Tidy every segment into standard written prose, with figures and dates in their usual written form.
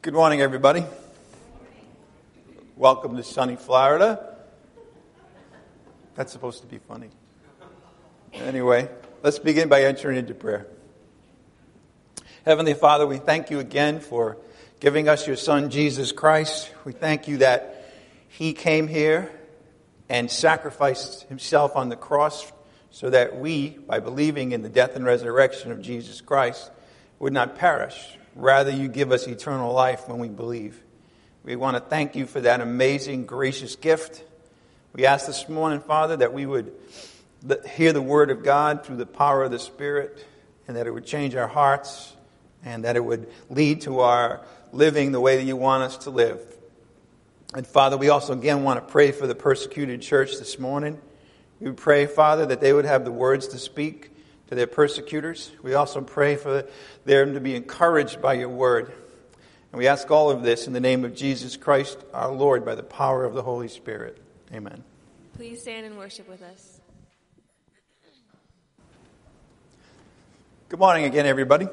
Good morning, everybody. Welcome to sunny Florida. That's supposed to be funny. Anyway, let's begin by entering into prayer. Heavenly Father, we thank you again for giving us your Son, Jesus Christ. We thank you that he came here and sacrificed himself on the cross so that we, by believing in the death and resurrection of Jesus Christ, would not perish. Rather, you give us eternal life when we believe. We want to thank you for that amazing, gracious gift. We ask this morning, Father, that we would hear the word of God through the power of the Spirit, and that it would change our hearts, and that it would lead to our living the way that you want us to live. And Father, we also again want to pray for the persecuted church this morning. We pray, Father, that they would have the words to speak to their persecutors. We also pray for them to be encouraged by your word. And we ask all of this in the name of Jesus Christ, our Lord, by the power of the Holy Spirit. Amen. Please stand and worship with us. Good morning again, everybody.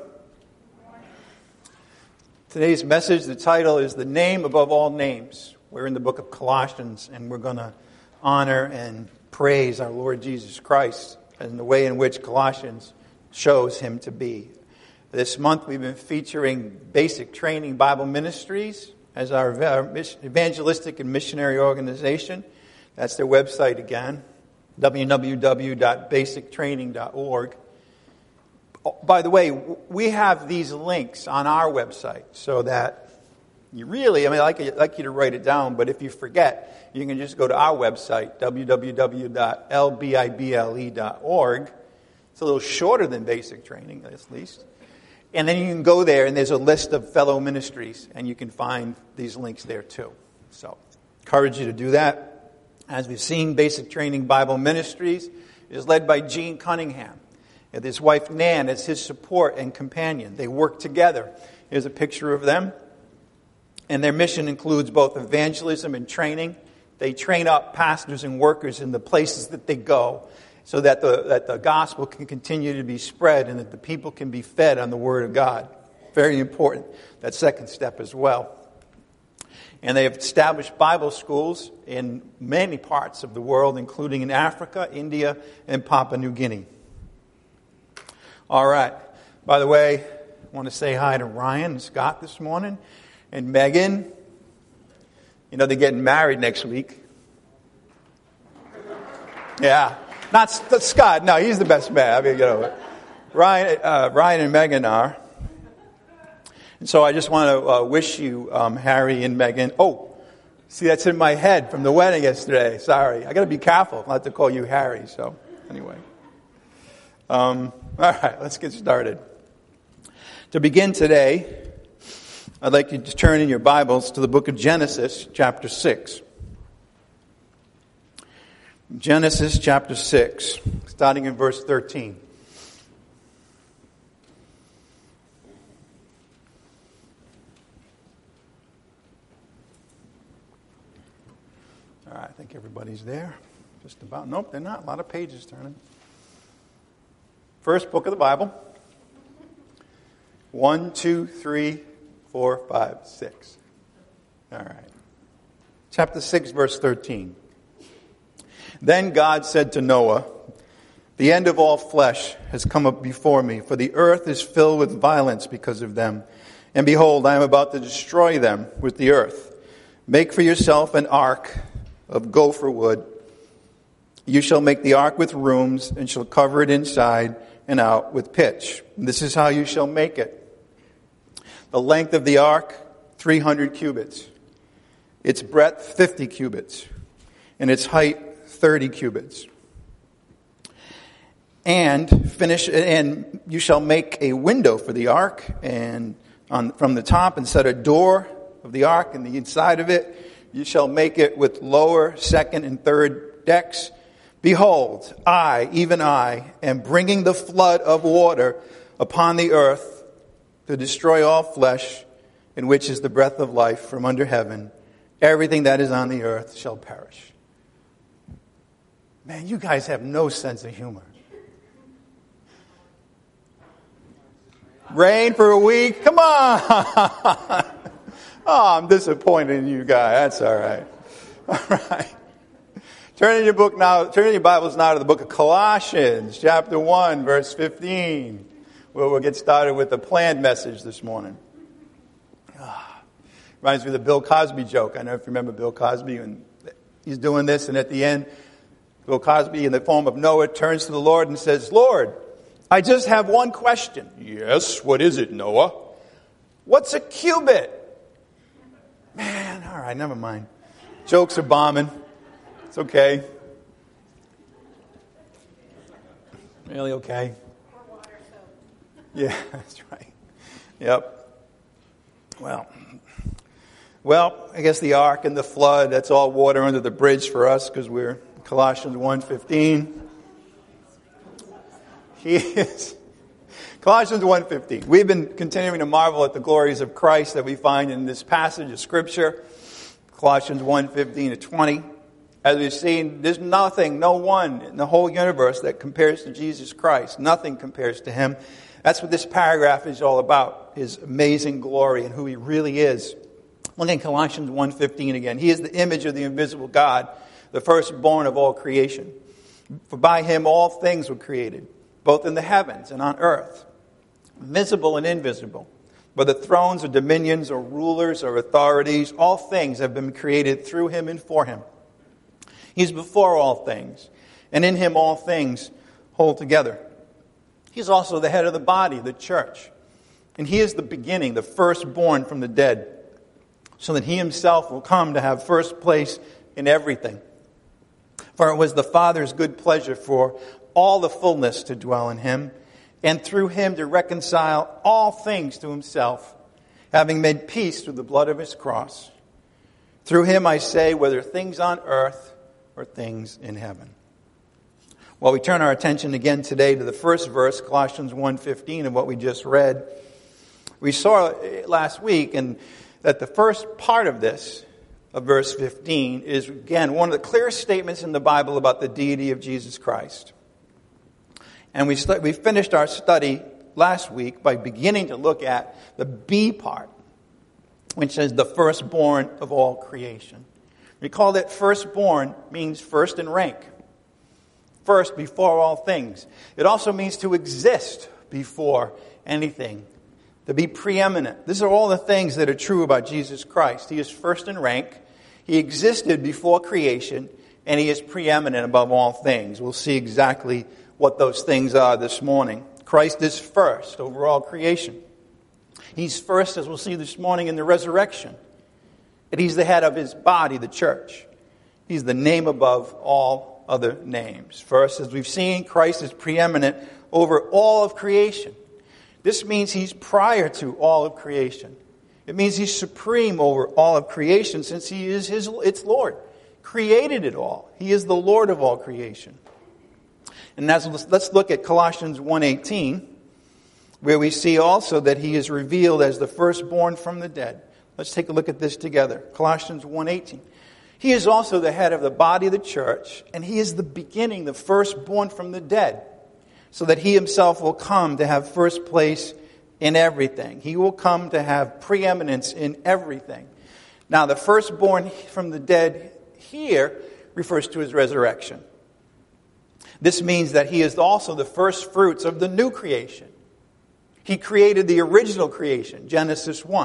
Today's message, the title is The Name Above All Names. We're in the book of Colossians, and we're going to honor and praise our Lord Jesus Christ and the way in which Colossians shows him to be. This month we've been featuring Basic Training Bible Ministries as our evangelistic and missionary organization. That's their website again, www.basictraining.org. By the way, we have these links on our website so that you really, I'd like you to write it down, but if you forget, you can just go to our website, www.lbible.org. It's a little shorter than Basic Training, at least. And then you can go there, and there's a list of fellow ministries, and you can find these links there too. So, encourage you to do that. As we've seen, Basic Training Bible Ministries is led by Gene Cunningham. And his wife, Nan, is his support and companion. They work together. Here's a picture of them. And their mission includes both evangelism and training. They train up pastors and workers in the places that they go so that the gospel can continue to be spread and that the people can be fed on the Word of God. Very important, that second step as well. And they have established Bible schools in many parts of the world, including in Africa, India, and Papua New Guinea. All right. By the way, I want to say hi to Ryan and Scott this morning. And Megan. You know, they're getting married next week. Yeah. Not Scott. No, he's the best man. I mean, you know, Ryan and Megan are. And so I just want to wish you, Harry and Megan. Oh, see, that's in my head from the wedding yesterday. Sorry. I got to be careful not to call you Harry. So, anyway. All right, let's get started. To begin today, I'd like you to turn in your Bibles to the book of Genesis, chapter 6. Genesis, chapter 6, starting in verse 13. All right, I think everybody's there. Just about. Nope, they're not. A lot of pages turning. First book of the Bible. 1, 2, 3, 4, 5, 6. All right. Chapter 6, verse 13. Then God said to Noah, "The end of all flesh has come up before me, for the earth is filled with violence because of them. And behold, I am about to destroy them with the earth. Make for yourself an ark of gopher wood. You shall make the ark with rooms, and shall cover it inside and out with pitch. And this is how you shall make it. The length of the ark, 300 cubits. Its breadth, 50 cubits. And its height, 30 cubits. And you shall make a window for the ark, and from the top, and set a door of the ark in the inside of it. You shall make it with lower, second, and third decks. Behold, I, even I, am bringing the flood of water upon the earth to destroy all flesh, in which is the breath of life from under heaven. Everything that is on the earth shall perish." Man, you guys have no sense of humor. Rain for a week? Come on! Oh, I'm disappointed in you guys. That's all right. All right. Turn in your Bibles now to the book of Colossians, chapter 1, verse 15, where we'll get started with the planned message this morning. Reminds me of the Bill Cosby joke. I don't know if you remember Bill Cosby, and he's doing this, and at the end, Bill Cosby, in the form of Noah, turns to the Lord and says, "Lord, I just have one question." "Yes, what is it, Noah?" "What's a cubit?" Man, all right, never mind. Jokes are bombing. It's okay. Really okay? Yeah, that's right. Yep. Well, I guess the ark and the flood, that's all water under the bridge for us because we're Colossians 1:15. Colossians 1:15. We've been continuing to marvel at the glories of Christ that we find in this passage of Scripture. Colossians 1:15 to 20. As we've seen, there's nothing, no one in the whole universe that compares to Jesus Christ. Nothing compares to Him. That's what this paragraph is all about, His amazing glory and who He really is. Look at Colossians 1:15 again. He is the image of the invisible God, the firstborn of all creation. For by Him all things were created, both in the heavens and on earth, visible and invisible. Whether thrones or dominions or rulers or authorities, all things have been created through Him and for Him. He's before all things, and in Him all things hold together. He's also the head of the body, the church. And He is the beginning, the firstborn from the dead, so that He Himself will come to have first place in everything. For it was the Father's good pleasure for all the fullness to dwell in Him, and through Him to reconcile all things to Himself, having made peace through the blood of His cross. Through Him, I say, whether things on earth or things in heaven. Well, we turn our attention again today to the first verse, Colossians 1:15, of what we just read. We saw last week that the first part of this, of verse 15, is again one of the clearest statements in the Bible about the deity of Jesus Christ. And we finished our study last week by beginning to look at the B part, which is the firstborn of all creation. Recall that firstborn means first in rank. First before all things. It also means to exist before anything. To be preeminent. These are all the things that are true about Jesus Christ. He is first in rank. He existed before creation. And He is preeminent above all things. We'll see exactly what those things are this morning. Christ is first over all creation. He's first, as we'll see this morning, in the resurrection. And He's the head of His body, the church. He's the name above all other names. First, as we've seen, Christ is preeminent over all of creation. This means He's prior to all of creation. It means He's supreme over all of creation since He is its Lord. Created it all. He is the Lord of all creation. And let's look at Colossians 1:18, where we see also that He is revealed as the firstborn from the dead. Let's take a look at this together. Colossians 1:18. He is also the head of the body of the church, and He is the beginning, the firstborn from the dead, so that He Himself will come to have first place in everything. He will come to have preeminence in everything. Now, the firstborn from the dead here refers to His resurrection. This means that He is also the first fruits of the new creation. He created the original creation, Genesis 1.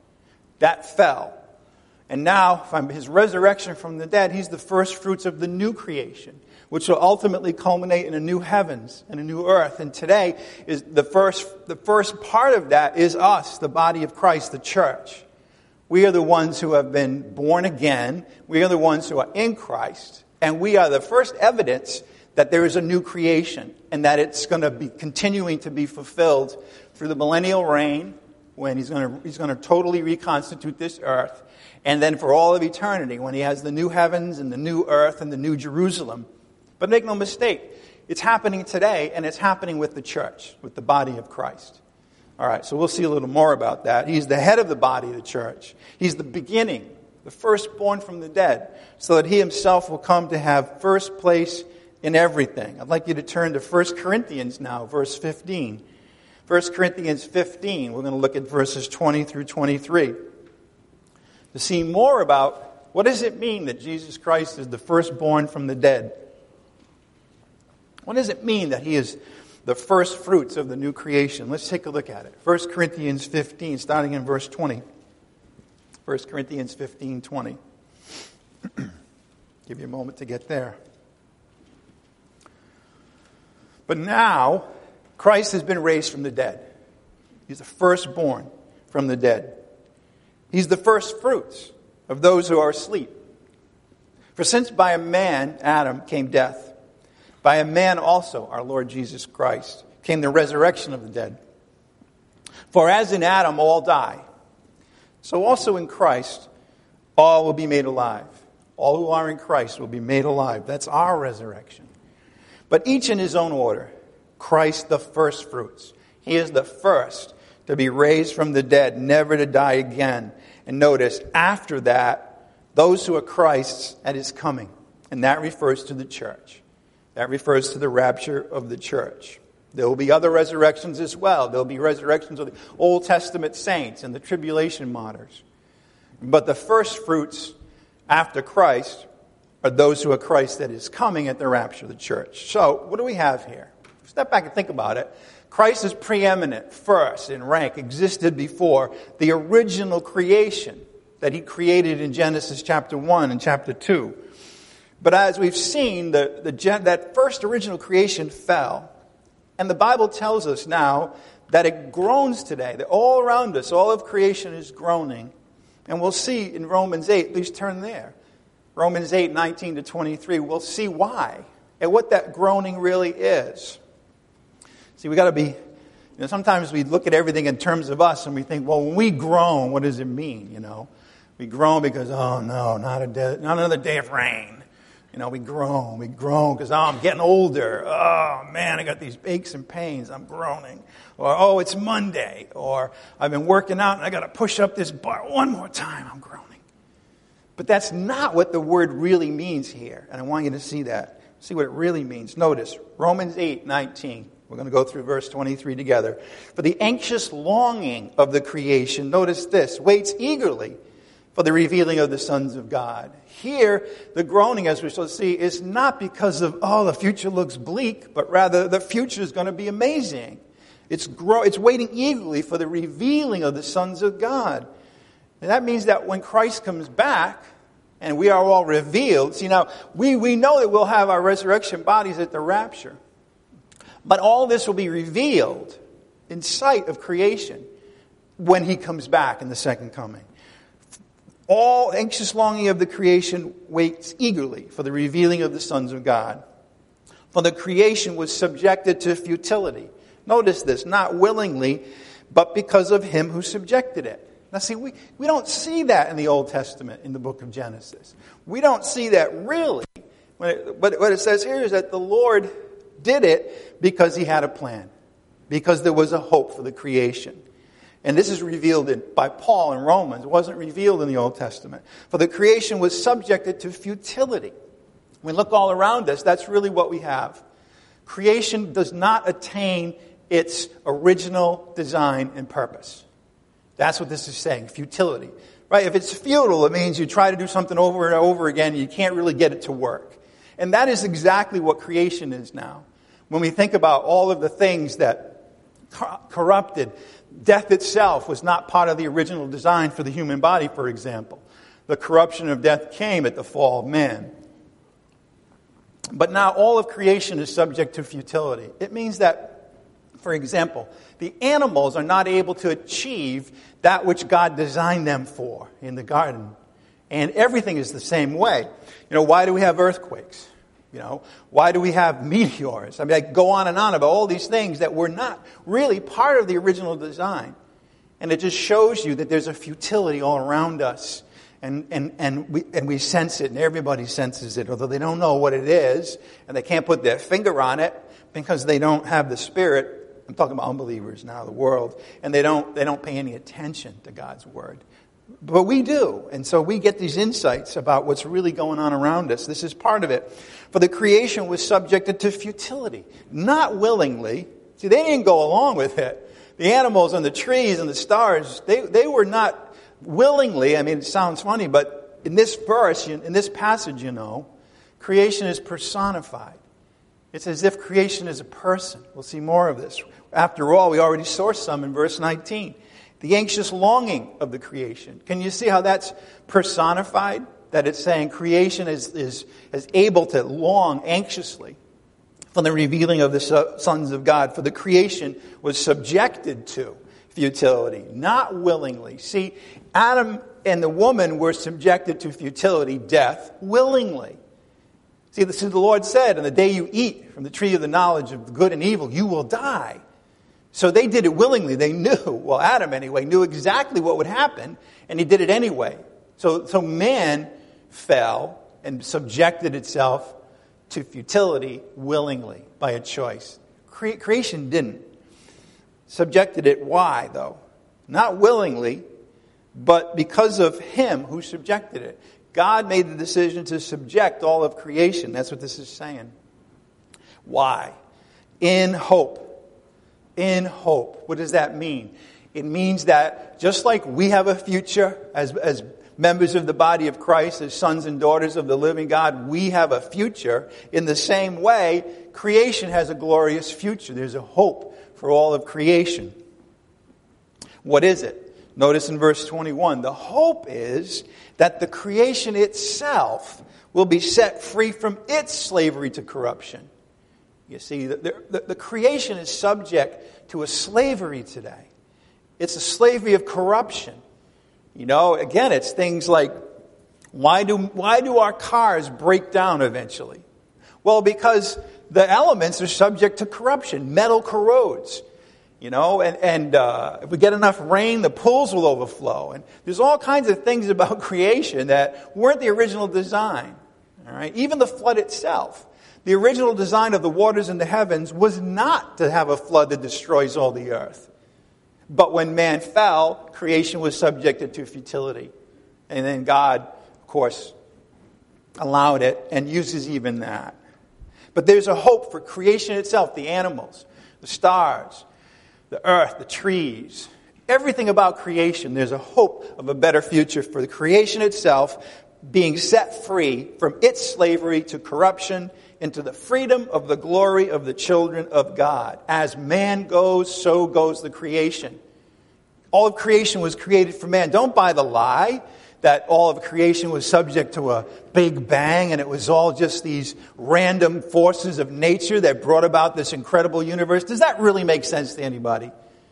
That fell. And now, from His resurrection from the dead, He's the first fruits of the new creation, which will ultimately culminate in a new heavens and a new earth. And today, is the first part of that is us, the body of Christ, the church. We are the ones who have been born again. We are the ones who are in Christ. And we are the first evidence that there is a new creation and that it's going to be continuing to be fulfilled through the millennial reign, when He's going to totally reconstitute this earth, and then for all of eternity when He has the new heavens and the new earth and the new Jerusalem. But make no mistake, it's happening today, and it's happening with the church, with the body of Christ. All right, so we'll see a little more about that. He's the head of the body of the church. He's the beginning, the firstborn from the dead, so that He Himself will come to have first place in everything. I'd like you to turn to 1 Corinthians now, verse 15. 1 Corinthians 15, we're going to look at verses 20 through 23. to see more about what does it mean that Jesus Christ is the firstborn from the dead. What does it mean that he is the first fruits of the new creation? Let's take a look at it. 1 Corinthians 15, starting in verse 20. 1 Corinthians 15, 20. Give you a moment to get there. But now, Christ has been raised from the dead. He's the firstborn from the dead. He's the first fruits of those who are asleep. For since by a man, Adam, came death, by a man also, our Lord Jesus Christ, came the resurrection of the dead. For as in Adam all die, so also in Christ all will be made alive. All who are in Christ will be made alive. That's our resurrection. But each in his own order. Christ the first fruits. He is the first to be raised from the dead, never to die again. And notice, after that, those who are Christ's at his coming. And that refers to the church. That refers to the rapture of the church. There will be other resurrections as well. There will be resurrections of the Old Testament saints and the tribulation martyrs. But the first fruits after Christ are those who are Christ that is coming at the rapture of the church. So, what do we have here? Step back and think about it. Christ is preeminent, first in rank, existed before the original creation that he created in Genesis chapter 1 and chapter 2. But as we've seen, that first original creation fell. And the Bible tells us now that it groans today. That all around us, all of creation is groaning. And we'll see in Romans 8, please turn there. Romans 8, 19 to 23, we'll see why and what that groaning really is. See, we got to be, sometimes we look at everything in terms of us and we think, well, when we groan, what does it mean, We groan because, oh no, not another day of rain. We groan because, I'm getting older. Oh man, I got these aches and pains, I'm groaning. Or, it's Monday. Or, I've been working out and I got to push up this bar one more time, I'm groaning. But that's not what the word really means here. And I want you to see that. See what it really means. Notice, Romans 8, 19. We're going to go through verse 23 together. For the anxious longing of the creation, notice this, waits eagerly for the revealing of the sons of God. Here, the groaning, as we shall see, is not because of, the future looks bleak, but rather the future is going to be amazing. It's waiting eagerly for the revealing of the sons of God. And that means that when Christ comes back, and we are all revealed, see now, we know that we'll have our resurrection bodies at the rapture. But all this will be revealed in sight of creation when he comes back in the second coming. All anxious longing of the creation waits eagerly for the revealing of the sons of God. For the creation was subjected to futility. Notice this, not willingly, but because of him who subjected it. Now see, we don't see that in the Old Testament in the book of Genesis. We don't see that really. But what it says here is that the Lord did it because he had a plan. Because there was a hope for the creation. And this is revealed by Paul in Romans. It wasn't revealed in the Old Testament. For the creation was subjected to futility. When we look all around us, that's really what we have. Creation does not attain its original design and purpose. That's what this is saying, futility. Right? If it's futile, it means you try to do something over and over again and you can't really get it to work. And that is exactly what creation is now. When we think about all of the things that corrupted, death itself was not part of the original design for the human body, for example. The corruption of death came at the fall of man. But now all of creation is subject to futility. It means that, for example, the animals are not able to achieve that which God designed them for in the garden. And everything is the same way. Why do we have earthquakes? Why do we have meteors? I mean, I go on and on about all these things that were not really part of the original design. And it just shows you that there's a futility all around us. And we sense it, and everybody senses it, although they don't know what it is, and they can't put their finger on it because they don't have the Spirit. I'm talking about unbelievers now, the world, and they don't pay any attention to God's Word. But we do, and so we get these insights about what's really going on around us. This is part of it. For the creation was subjected to futility, not willingly. See, they didn't go along with it. The animals and the trees and the stars, they were not willingly, I mean, it sounds funny, but in this verse, in this passage, creation is personified. It's as if creation is a person. We'll see more of this. After all, we already saw some in verse 19. The anxious longing of the creation. Can you see how that's personified? That it's saying creation is able to long anxiously for the revealing of the sons of God. For the creation was subjected to futility, not willingly. See, Adam and the woman were subjected to futility, death, willingly. See, the Lord said, "On the day you eat from the tree of the knowledge of good and evil, you will die." So they did it willingly. They knew, well, Adam anyway, knew exactly what would happen, and he did it anyway. So man fell and subjected itself to futility willingly by a choice. Creation didn't. Subjected it, why, though? Not willingly, but because of him who subjected it. God made the decision to subject all of creation. That's what this is saying. Why? In hope. In hope. What does that mean? It means that just like we have a future as members of the body of Christ, as sons and daughters of the living God, we have a future. In the same way, creation has a glorious future. There's a hope for all of creation. What is it? Notice in verse 21, the hope is that the creation itself will be set free from its slavery to corruption. You see, the creation is subject to a slavery today. It's a slavery of corruption. Again, it's things like, why do our cars break down eventually? Well, because the elements are subject to corruption. Metal corrodes. And if we get enough rain, the pools will overflow. And there's all kinds of things about creation that weren't the original design. All right, even the flood itself. The original design of the waters in the heavens was not to have a flood that destroys all the earth. But when man fell, creation was subjected to futility. And then God, of course, allowed it and uses even that. But there's a hope for creation itself, the animals, the stars, the earth, the trees, everything about creation. There's a hope of a better future for the creation itself being set free from its slavery to corruption into the freedom of the glory of the children of God. As man goes, so goes the creation. All of creation was created for man. Don't buy the lie that all of creation was subject to a big bang and it was all just these random forces of nature that brought about this incredible universe. Does that really make sense to anybody?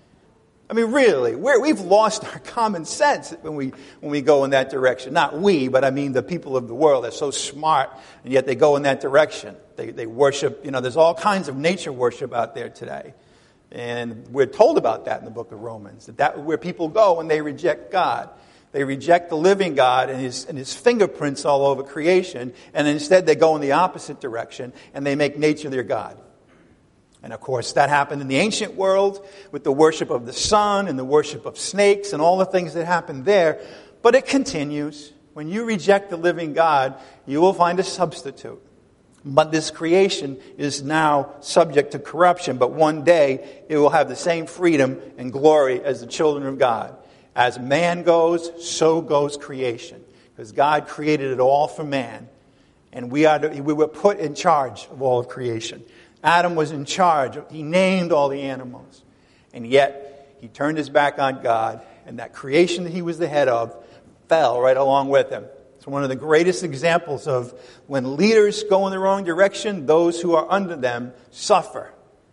I mean, really, we've lost our common sense when we go in that direction. Not we, but I mean the people of the world. They're so smart, and yet they go in that direction. They worship, there's all kinds of nature worship out there today. And we're told about that in the book of Romans, that's where people go when they reject God. They reject the living God and his fingerprints all over creation, and instead they go in the opposite direction, and they make nature their God. And of course, that happened in the ancient world with the worship of the sun and the worship of snakes and all the things that happened there. But it continues. When you reject the living God, you will find a substitute. But this creation is now subject to corruption. But one day, it will have the same freedom and glory as the children of God. As man goes, so goes creation. Because God created it all for man. And we were put in charge of all of creation. Adam was in charge. He named all the animals. And yet, he turned his back on God. And that creation that he was the head of fell right along with him. It's one of the greatest examples of when leaders go in the wrong direction, those who are under them suffer.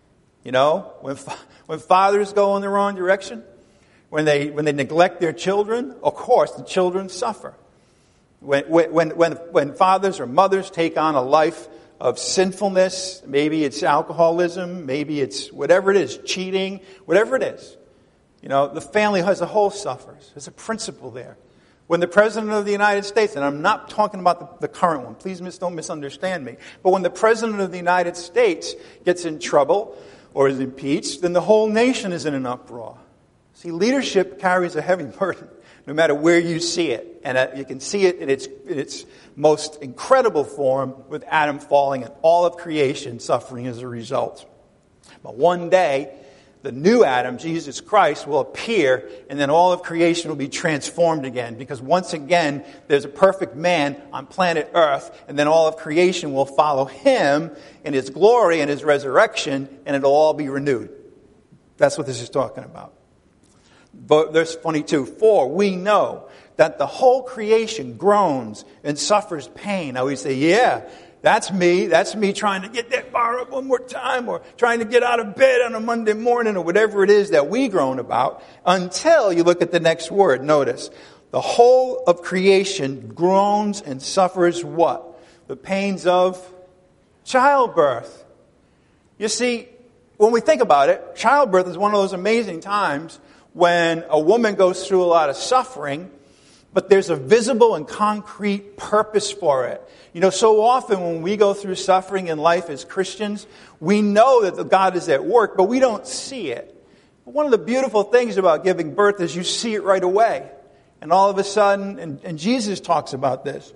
When fathers go in the wrong direction, when they neglect their children, of course, the children suffer. When fathers or mothers take on a life of sinfulness, maybe it's alcoholism, maybe it's whatever it is, cheating, whatever it is. The family as a whole suffers. There's a principle there. When the President of the United States, and I'm not talking about the current one, please don't misunderstand me, but when the President of the United States gets in trouble or is impeached, then the whole nation is in an uproar. See, leadership carries a heavy burden, no matter where you see it. And you can see it in its most incredible form with Adam falling and all of creation suffering as a result. But one day, the new Adam, Jesus Christ, will appear, and then all of creation will be transformed again. Because once again, there's a perfect man on planet Earth, and then all of creation will follow him in his glory and his resurrection, and it'll all be renewed. That's what this is talking about. But verse 22, for we know that the whole creation groans and suffers pain. Now we say, yeah, that's me trying to get that bar up one more time, or trying to get out of bed on a Monday morning, or whatever it is that we groan about, until you look at the next word. Notice, the whole of creation groans and suffers what? The pains of childbirth. You see, when we think about it, childbirth is one of those amazing times when a woman goes through a lot of suffering, but there's a visible and concrete purpose for it. You know, so often when we go through suffering in life as Christians, we know that God is at work, but we don't see it. But one of the beautiful things about giving birth is you see it right away. And all of a sudden, and Jesus talks about this,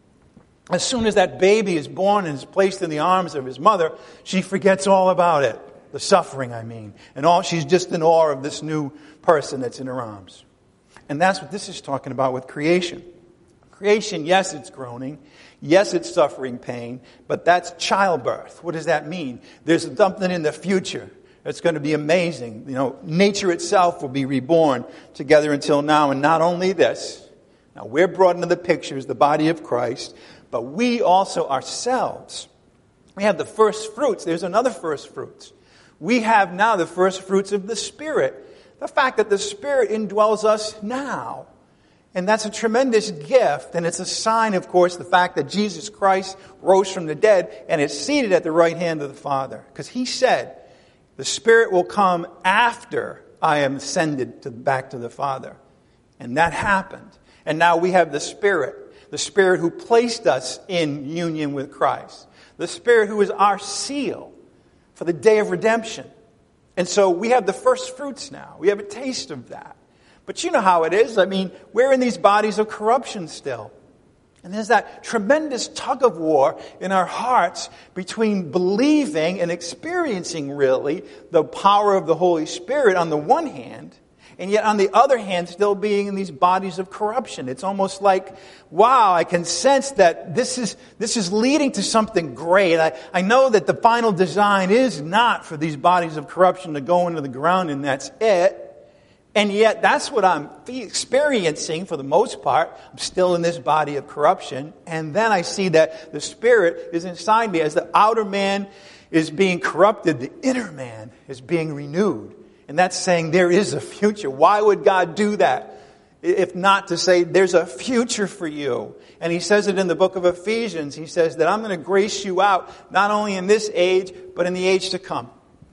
as soon as that baby is born and is placed in the arms of his mother, she forgets all about it. The suffering, I mean. And she's just in awe of this new person that's in her arms. And that's what this is talking about with creation. Creation, yes, it's groaning. Yes, it's suffering pain. But that's childbirth. What does that mean? There's something in the future that's going to be amazing. You know, nature itself will be reborn together until now. And not only this. Now, we're brought into the picture as the body of Christ. But we also ourselves, we have the first fruits. There's another first fruits. We have now the first fruits of the Spirit. The fact that the Spirit indwells us now. And that's a tremendous gift. And it's a sign, of course, the fact that Jesus Christ rose from the dead and is seated at the right hand of the Father. Because he said, the Spirit will come after I am ascended back to the Father. And that happened. And now we have the Spirit who placed us in union with Christ. The Spirit who is our seal for the day of redemption. And so we have the first fruits now. We have a taste of that. But you know how it is. I mean, we're in these bodies of corruption still. And there's that tremendous tug of war in our hearts between believing and experiencing, really, the power of the Holy Spirit on the one hand, and yet on the other hand, still being in these bodies of corruption. It's almost like, wow, I can sense that this is leading to something great. I know that the final design is not for these bodies of corruption to go into the ground and that's it. And yet that's what I'm experiencing for the most part. I'm still in this body of corruption. And then I see that the Spirit is inside me. As the outer man is being corrupted, the inner man is being renewed. And that's saying there is a future. Why would God do that? If not to say there's a future for you. And he says it in the book of Ephesians. He says that I'm going to grace you out not only in this age, but in the age to come.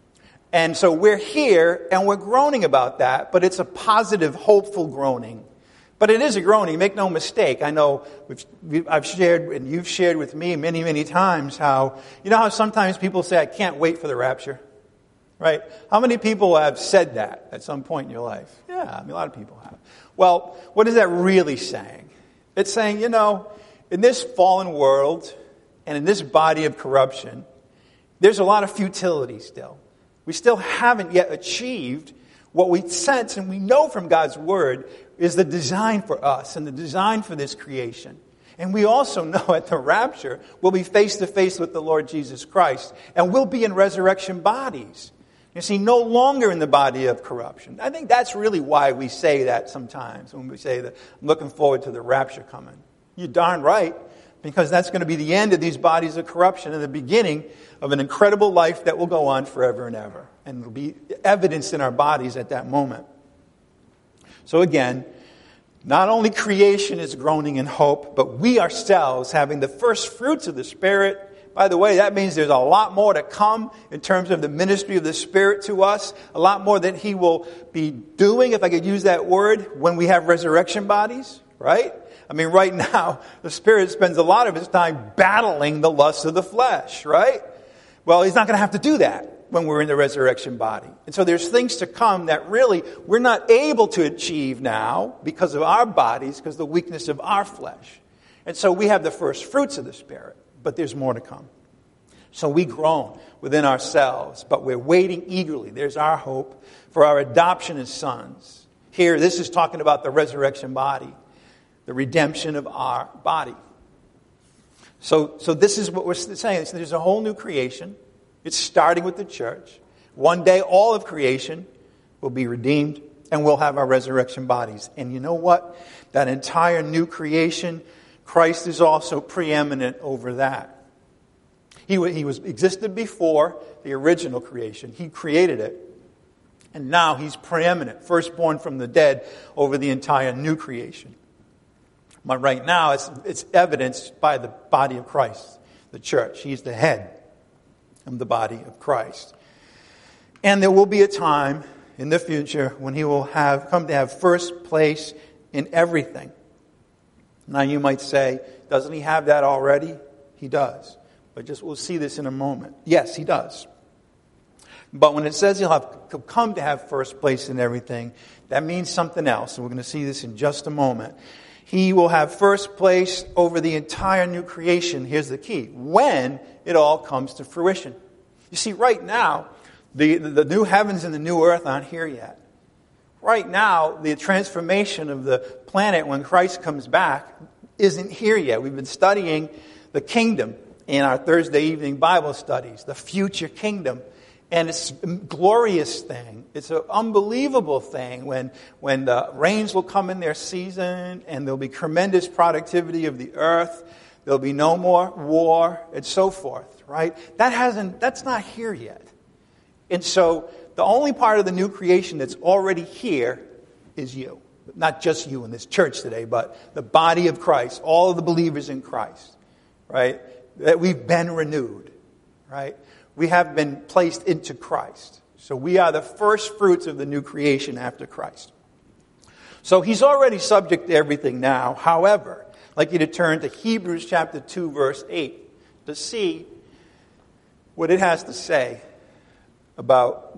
And so we're here and we're groaning about that, but it's a positive, hopeful groaning. But it is a groaning, make no mistake. I know I've shared and you've shared with me many, many times how, you know how sometimes people say, I can't wait for the rapture? Right? How many people have said that at some point in your life? Yeah, I mean, a lot of people have. Well, what is that really saying? It's saying, you know, in this fallen world and in this body of corruption, there's a lot of futility still. We still haven't yet achieved what we sense and we know from God's Word is the design for us and the design for this creation. And we also know at the rapture, we'll be face to face with the Lord Jesus Christ and we'll be in resurrection bodies. You see, no longer in the body of corruption. I think that's really why we say that sometimes when we say that I'm looking forward to the rapture coming. You're darn right, because that's going to be the end of these bodies of corruption and the beginning of an incredible life that will go on forever and ever. And it will be evidenced in our bodies at that moment. So again, not only creation is groaning in hope, but we ourselves having the first fruits of the Spirit. By the way, that means there's a lot more to come in terms of the ministry of the Spirit to us. A lot more that He will be doing, if I could use that word, when we have resurrection bodies, right? I mean, right now, the Spirit spends a lot of His time battling the lusts of the flesh, right? Well, He's not going to have to do that when we're in the resurrection body. And so there's things to come that really we're not able to achieve now because of our bodies, because of the weakness of our flesh. And so we have the first fruits of the Spirit. But there's more to come. So we groan within ourselves, but we're waiting eagerly. There's our hope for our adoption as sons. Here, this is talking about the resurrection body, the redemption of our body. So this is what we're saying. So there's a whole new creation. It's starting with the church. One day, all of creation will be redeemed, and we'll have our resurrection bodies. And you know what? That entire new creation, Christ is also preeminent over that. He existed before the original creation. He created it. And now he's preeminent, firstborn from the dead, over the entire new creation. But right now, it's evidenced by the body of Christ, the church. He's the head of the body of Christ. And there will be a time in the future when he will come to have first place in everything. Now you might say, doesn't he have that already? He does. But we'll see this in a moment. Yes, he does. But when it says he'll have come to have first place in everything, that means something else. And we're going to see this in just a moment. He will have first place over the entire new creation. Here's the key. When it all comes to fruition. You see, right now, the new heavens and the new earth aren't here yet. Right now, the transformation of the planet when Christ comes back isn't here yet. We've been studying the kingdom in our Thursday evening Bible studies, the future kingdom. And it's a glorious thing. It's an unbelievable thing when the rains will come in their season and there'll be tremendous productivity of the earth. There'll be no more war and so forth, right? That's not here yet. And so the only part of the new creation that's already here is you. Not just you in this church today, but the body of Christ, all of the believers in Christ, right? That we've been renewed, right? We have been placed into Christ. So we are the first fruits of the new creation after Christ. So he's already subject to everything now. However, I'd like you to turn to Hebrews chapter 2, verse 8 to see what it has to say about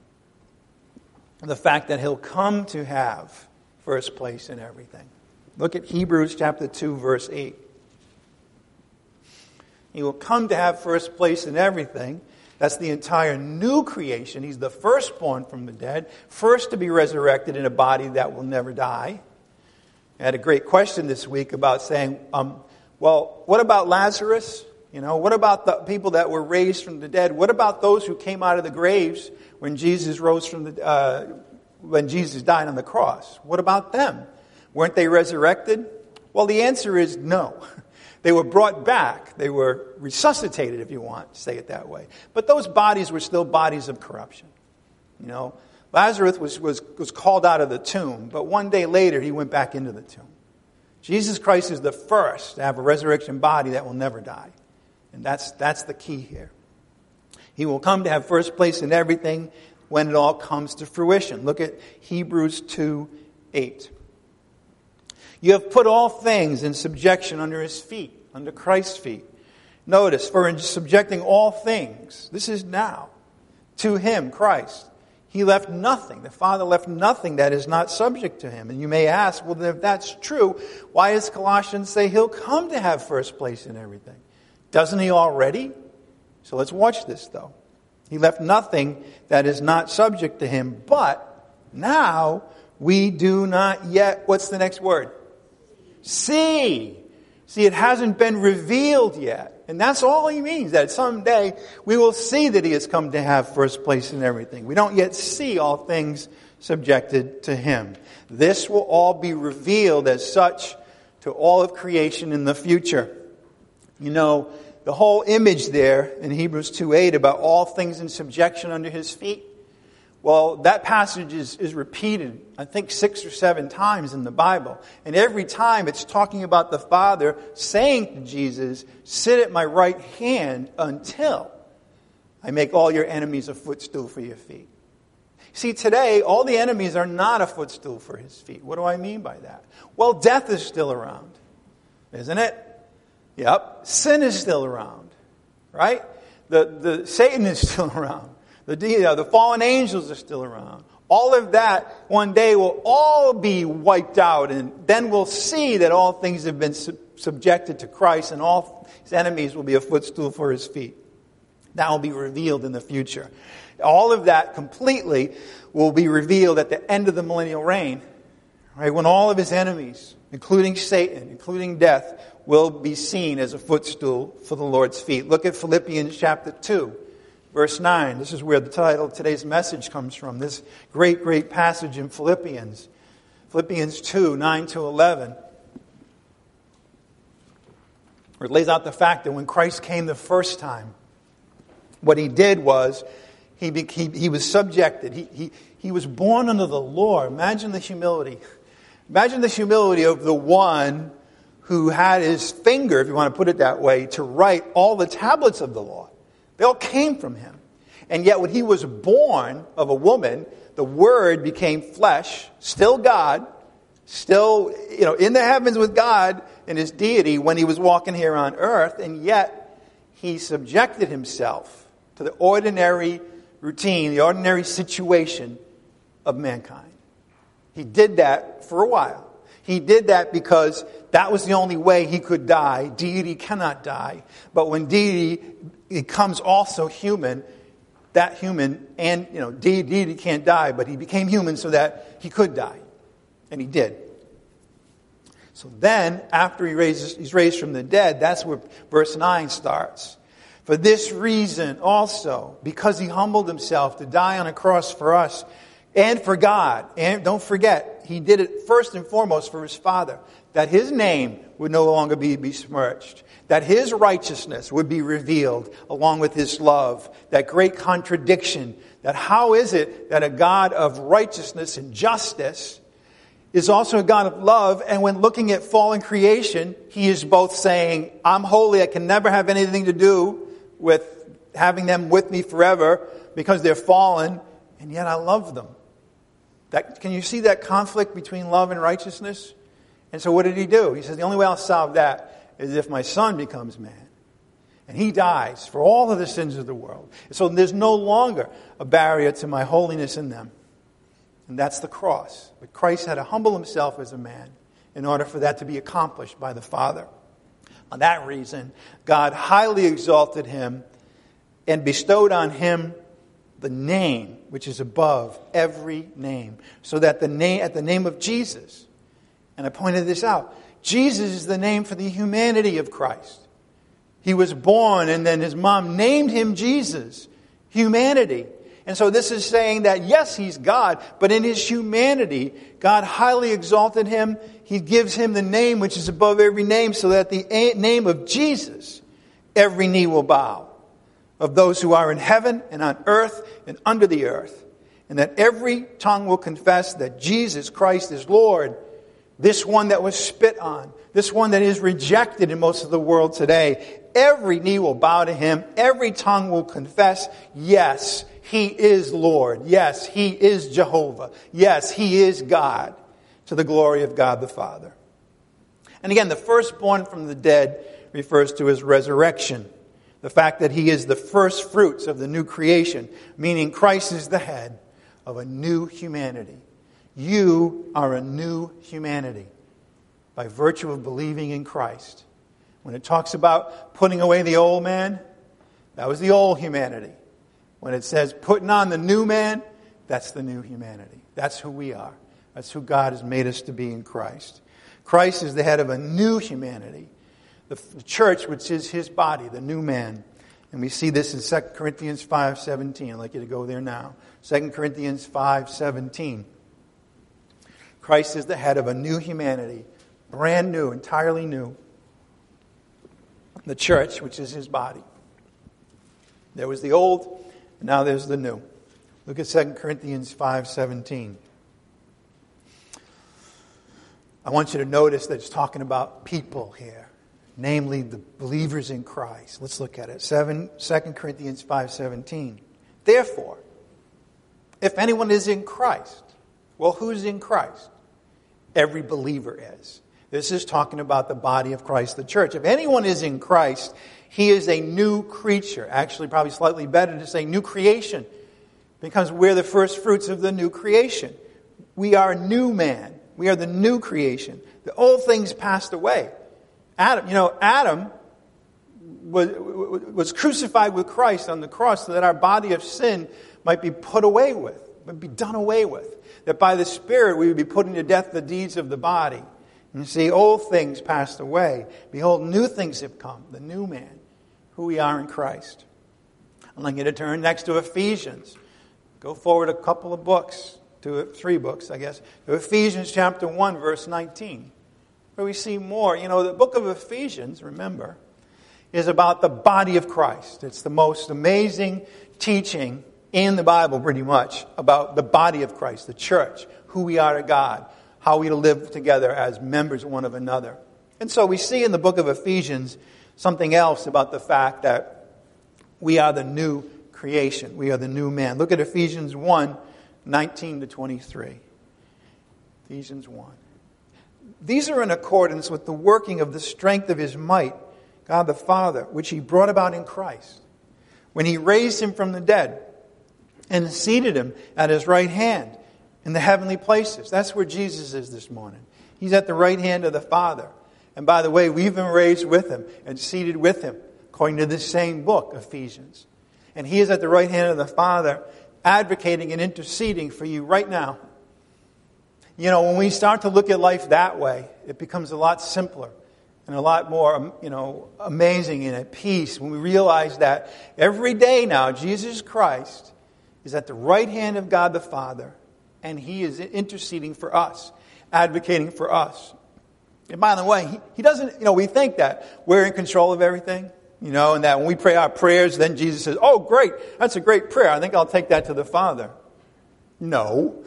the fact that he'll come to have first place in everything. Look at Hebrews chapter 2, verse 8. He will come to have first place in everything. That's the entire new creation. He's the firstborn from the dead, first to be resurrected in a body that will never die. I had a great question this week about saying, well, what about Lazarus? What about the people that were raised from the dead? What about those who came out of the graves when Jesus when Jesus died on the cross? What about them? Weren't they resurrected? Well, the answer is no. They were brought back. They were resuscitated, if you want to say it that way. But those bodies were still bodies of corruption. Lazarus was called out of the tomb, but one day later he went back into the tomb. Jesus Christ is the first to have a resurrection body that will never die. And that's the key here. He will come to have first place in everything when it all comes to fruition. Look at Hebrews 2:8. You have put all things in subjection under his feet, under Christ's feet. Notice, for in subjecting all things, this is now, to him, Christ, he left nothing. The Father left nothing that is not subject to him. And you may ask, well, if that's true, why does Colossians say he'll come to have first place in everything? Doesn't he already? So let's watch this, though. He left nothing that is not subject to him. But now we do not yet, what's the next word? See, it hasn't been revealed yet. And that's all he means, that someday we will see that he has come to have first place in everything. We don't yet see all things subjected to him. This will all be revealed as such to all of creation in the future. The whole image there in Hebrews 2:8 about all things in subjection under his feet, well, that passage is repeated, I think 6 or 7 times in the Bible. And every time it's talking about the Father saying to Jesus, sit at my right hand until I make all your enemies a footstool for your feet. See, today, all the enemies are not a footstool for his feet. What do I mean by that? Well, death is still around, isn't it? Yep. Sin is still around, right? The Satan is still around. The fallen angels are still around. All of that one day will all be wiped out, and then we'll see that all things have been subjected to Christ, and all his enemies will be a footstool for his feet. That will be revealed in the future. All of that completely will be revealed at the end of the millennial reign, right? When all of his enemies, including Satan, including death, will be seen as a footstool for the Lord's feet. Look at Philippians chapter 2, verse 9. This is where the title of today's message comes from. This great, great passage in Philippians. Philippians 2, 9 to 11. Where it lays out the fact that when Christ came the first time, what he did was, he was subjected. He was born under the law. Imagine the humility. Imagine the humility of the one who had his finger, if you want to put it that way, to write all the tablets of the law. They all came from him. And yet when he was born of a woman, the Word became flesh, still God, still, in the heavens with God in his deity when he was walking here on earth, and yet he subjected himself to the ordinary routine, the ordinary situation of mankind. He did that for a while. He did that because that was the only way he could die. Deity cannot die. But when deity becomes also human, that human, and deity can't die, but he became human so that he could die. And he did. So then, after he's raised from the dead, that's where verse 9 starts. For this reason also, because he humbled himself to die on a cross for us and for God. And don't forget, he did it first and foremost for his Father. That his name would no longer be besmirched. That his righteousness would be revealed along with his love. That great contradiction. That how is it that a God of righteousness and justice is also a God of love, and when looking at fallen creation, he is both saying, I'm holy, I can never have anything to do with having them with me forever because they're fallen, and yet I love them. Can you see that conflict between love and righteousness? And so what did he do? He says, the only way I'll solve that is if my son becomes man. And he dies for all of the sins of the world. So there's no longer a barrier to my holiness in them. And that's the cross. But Christ had to humble himself as a man in order for that to be accomplished by the Father. On that reason, God highly exalted him and bestowed on him the name which is above every name. So that at the name of Jesus, and I pointed this out, Jesus is the name for the humanity of Christ. He was born and then his mom named him Jesus, humanity. And so this is saying that, yes, he's God, but in his humanity, God highly exalted him. He gives him the name which is above every name, so that the name of Jesus, every knee will bow, of those who are in heaven and on earth and under the earth, and that every tongue will confess that Jesus Christ is Lord, this one that was spit on, this one that is rejected in most of the world today. Every knee will bow to him. Every tongue will confess, yes, he is Lord. Yes, he is Jehovah. Yes, he is God, to the glory of God the Father. And again, the firstborn from the dead refers to his resurrection. The fact that he is the first fruits of the new creation, meaning Christ is the head of a new humanity. You are a new humanity by virtue of believing in Christ. When it talks about putting away the old man, that was the old humanity. When it says putting on the new man, that's the new humanity. That's who we are. That's who God has made us to be in Christ. Christ is the head of a new humanity. The church, which is his body, the new man. And we see this in 2 Corinthians 5:17. I'd like you to go there now. 2 Corinthians 5:17. Christ is the head of a new humanity. Brand new, entirely new. The church, which is his body. There was the old, and now there's the new. Look at 2 Corinthians 5:17. I want you to notice that it's talking about people here, namely the believers in Christ. Let's look at it. 2 Corinthians 5:17. Therefore, if anyone is in Christ, well, who's in Christ? Every believer is. This is talking about the body of Christ, the church. If anyone is in Christ, he is a new creature. Actually, probably slightly better to say new creation, because we're the first fruits of the new creation. We are a new man. We are the new creation. The old things passed away. Adam was crucified with Christ on the cross so that our body of sin might be put away with, might be done away with. That by the Spirit we would be putting to death the deeds of the body. And you see, old things passed away. Behold, new things have come, the new man, who we are in Christ. I'd like you to turn next to Ephesians. Go forward a couple of books, three books, I guess, to Ephesians chapter 1, verse 19, where we see more. You know, the book of Ephesians, remember, is about the body of Christ. It's the most amazing teaching in the Bible, pretty much, about the body of Christ, the church, who we are to God, how we live together as members one of another. And so we see in the book of Ephesians something else about the fact that we are the new creation. We are the new man. Look at Ephesians 1, 19 to 23. Ephesians 1. These are in accordance with the working of the strength of his might, God the Father, which he brought about in Christ, when he raised him from the dead and seated him at his right hand in the heavenly places. That's where Jesus is this morning. He's at the right hand of the Father. And by the way, we've been raised with him and seated with him, according to this same book, Ephesians. And he is at the right hand of the Father, advocating and interceding for you right now. You know, when we start to look at life that way, it becomes a lot simpler and a lot more, amazing and at peace when we realize that every day now, Jesus Christ is at the right hand of God the Father, and he is interceding for us, advocating for us. And by the way, he doesn't, we think that we're in control of everything. And that when we pray our prayers, then Jesus says, oh, great, that's a great prayer. I think I'll take that to the Father. No.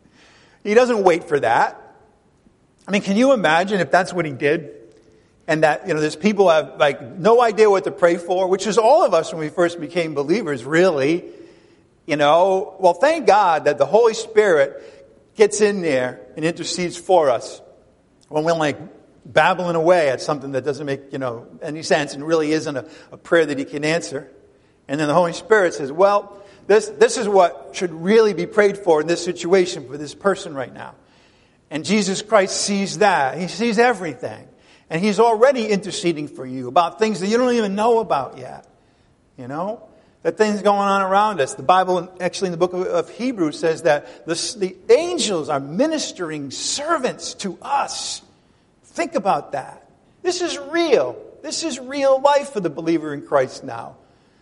He doesn't wait for that. I mean, can you imagine if that's what he did? And that, there's people who have, no idea what to pray for, which is all of us when we first became believers, really. Well, thank God that the Holy Spirit gets in there and intercedes for us when we're babbling away at something that doesn't make, any sense and really isn't a prayer that he can answer. And then the Holy Spirit says, well, this is what should really be prayed for in this situation for this person right now. And Jesus Christ sees that. He sees everything. And he's already interceding for you about things that you don't even know about yet. That things going on around us. The Bible, actually in the book of Hebrews, says that the angels are ministering servants to us. Think about that. This is real. This is real life for the believer in Christ now.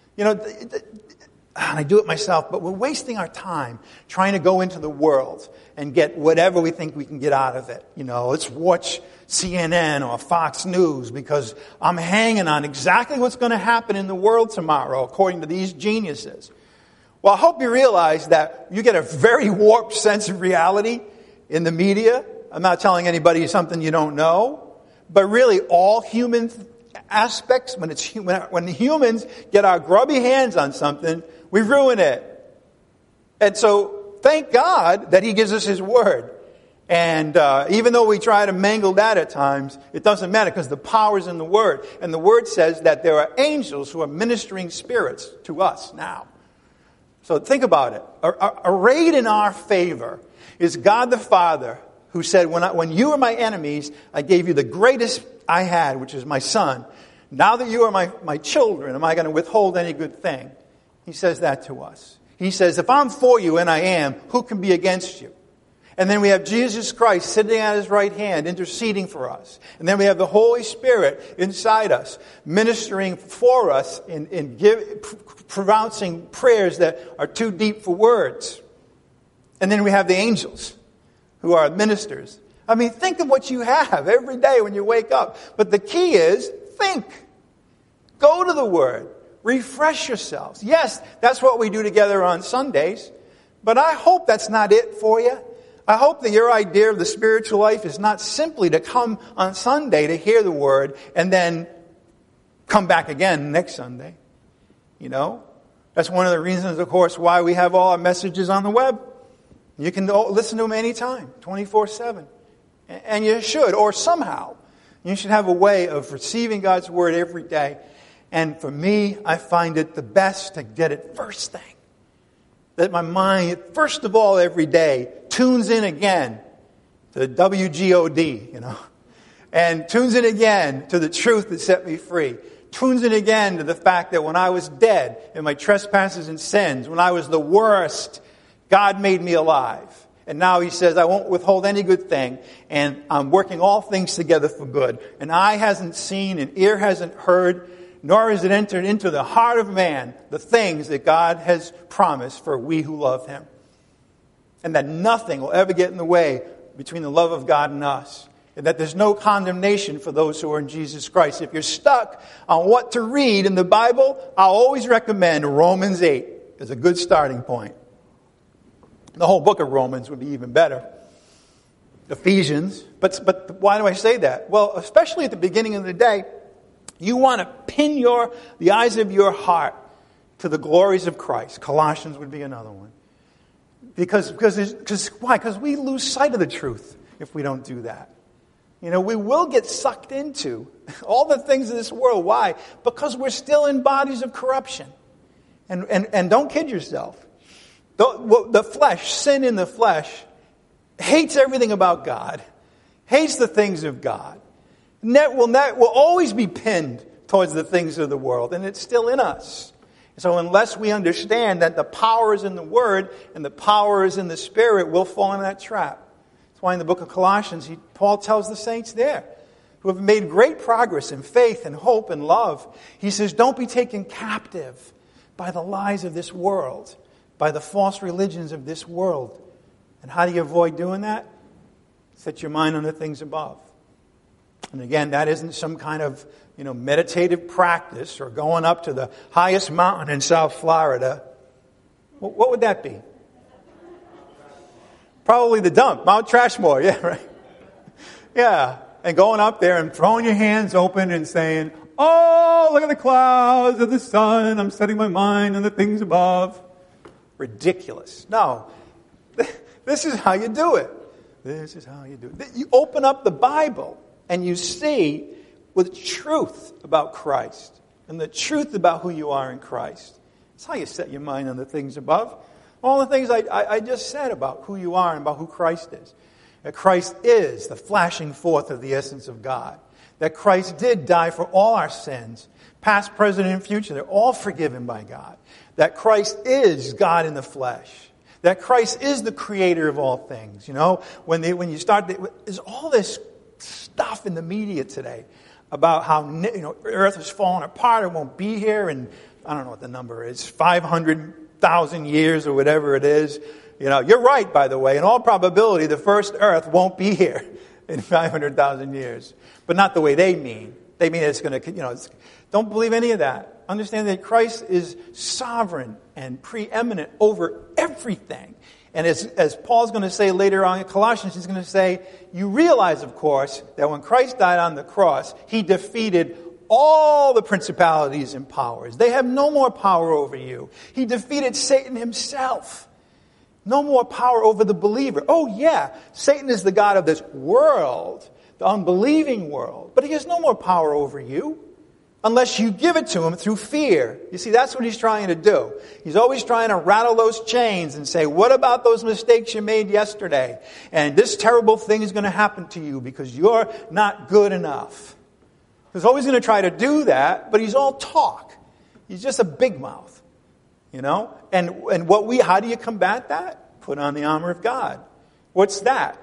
I do it myself, but we're wasting our time trying to go into the world and get whatever we think we can get out of it. Let's watch CNN or Fox News because I'm hanging on exactly what's going to happen in the world tomorrow, according to these geniuses. Well, I hope you realize that you get a very warped sense of reality in the media. I'm not telling anybody something you don't know, but really all human aspects, when humans get our grubby hands on something, we ruin it. And so thank God that he gives us his word. And even though we try to mangle that at times, it doesn't matter because the power's in the word. And the word says that there are angels who are ministering spirits to us now. So think about it. Arrayed in our favor is God the Father, who said, when you were my enemies, I gave you the greatest I had, which is my son. Now that you are my children, am I going to withhold any good thing? He says that to us. He says, if I'm for you, and I am, who can be against you? And then we have Jesus Christ sitting at his right hand, interceding for us. And then we have the Holy Spirit inside us, ministering for us and pronouncing prayers that are too deep for words. And then we have the angels, who are ministers. I mean, think of what you have every day when you wake up. But the key is, think. Go to the Word. Refresh yourselves. Yes, that's what we do together on Sundays. But I hope that's not it for you. I hope that your idea of the spiritual life is not simply to come on Sunday to hear the Word and then come back again next Sunday. That's one of the reasons, of course, why we have all our messages on the web. You can listen to them anytime, 24/7. And you should, or somehow. You should have a way of receiving God's Word every day. And for me, I find it the best to get it first thing. That my mind, first of all, every day, tunes in again to WGOD, and tunes in again to the truth that set me free. tunes in again to the fact that when I was dead in my trespasses and sins, when I was the worst, God made me alive. And now he says, I won't withhold any good thing, and I'm working all things together for good. And eye hasn't seen, and ear hasn't heard, nor has it entered into the heart of man the things that God has promised for we who love him. And that nothing will ever get in the way between the love of God and us. And that there's no condemnation for those who are in Jesus Christ. If you're stuck on what to read in the Bible, I'll always recommend Romans 8 as a good starting point. The whole book of Romans would be even better. Ephesians. But why do I say that? Well, especially at the beginning of the day, you want to pin the eyes of your heart to the glories of Christ. Colossians would be another one. Because why? Because we lose sight of the truth if we don't do that. You know, we will get sucked into all the things of this world. Why? Because we're still in bodies of corruption. And don't kid yourself. The flesh, sin in the flesh, hates everything about God, hates the things of God. Will always be pinned towards the things of the world, and it's still in us. So unless we understand that the power is in the Word and the power is in the Spirit, we'll fall into that trap. That's why in the book of Colossians, Paul tells the saints there, who have made great progress in faith and hope and love, he says, don't be taken captive by the lies of this world, by the false religions of this world. And how do you avoid doing that? Set your mind on the things above. And again, that isn't some kind of, meditative practice or going up to the highest mountain in South Florida. What would that be? Probably the dump, Mount Trashmore, yeah, right? Yeah, and going up there and throwing your hands open and saying, oh, look at the clouds of the sun, I'm setting my mind on the things above. Ridiculous. No, this is how you do it. This is how you do it. You open up the Bible and you see with truth about Christ and the truth about who you are in Christ. That's how you set your mind on the things above. All the things I just said about who you are and about who Christ is. That Christ is the flashing forth of the essence of God. That Christ did die for all our sins, past, present, and future. They're all forgiven by God. That Christ is God in the flesh. That Christ is the creator of all things. When you start, there's all this stuff in the media today about how Earth is falling apart, it won't be here, and I don't know what the number is, 500,000 years or whatever it is. You're right, by the way. In all probability, the first Earth won't be here in 500,000 years, but not the way they mean. They mean it's going to, don't believe any of that. Understand that Christ is sovereign and preeminent over everything. And as Paul's going to say later on in Colossians, he's going to say, you realize, of course, that when Christ died on the cross, he defeated all the principalities and powers. They have no more power over you. He defeated Satan himself. No more power over the believer. Oh yeah, Satan is the god of this world, the unbelieving world. But he has no more power over you. Unless you give it to him through fear. You see, that's what he's trying to do. He's always trying to rattle those chains and say, what about those mistakes you made yesterday? And this terrible thing is going to happen to you because you're not good enough. He's always going to try to do that, but he's all talk. He's just a big mouth. And how do you combat that? Put on the armor of God. What's that?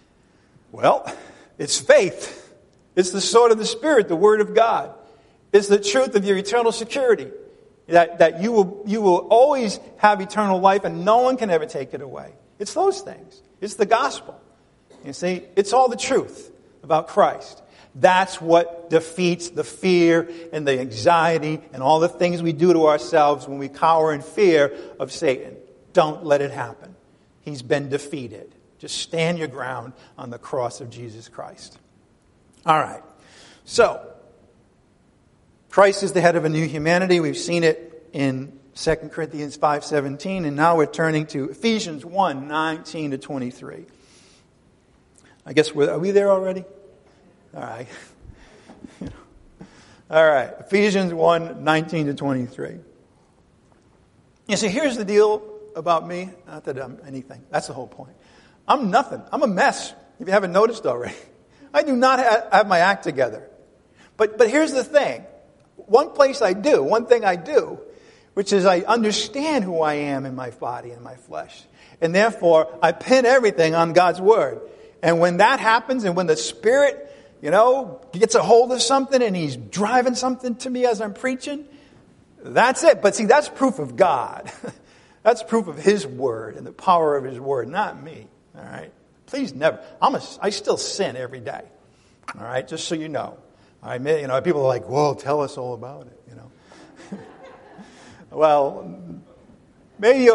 Well, it's faith. It's the sword of the Spirit, the Word of God. It's the truth of your eternal security. That you will always have eternal life and no one can ever take it away. It's those things. It's the gospel. You see, it's all the truth about Christ. That's what defeats the fear and the anxiety and all the things we do to ourselves when we cower in fear of Satan. Don't let it happen. He's been defeated. Just stand your ground on the cross of Jesus Christ. All right. So, Christ is the head of a new humanity. We've seen it in 2 Corinthians 5:17, and now we're turning to Ephesians 1:19 to 23. I guess are we there already? All right. All right. Ephesians 1:19 to 23. You see, here's the deal about me. Not that I'm anything. That's the whole point. I'm nothing. I'm a mess, if you haven't noticed already. I do not have my act together. But here's the thing. one thing I do, which is I understand who I am in my body and my flesh. And therefore, I pin everything on God's Word. And when that happens, and when the Spirit, gets a hold of something and He's driving something to me as I'm preaching, that's it. But see, that's proof of God. That's proof of His Word and the power of His Word, not me. All right? Please never. I still sin every day. All right? Just so you know. I mean, people are like, "Whoa, tell us all about it." Well, maybe.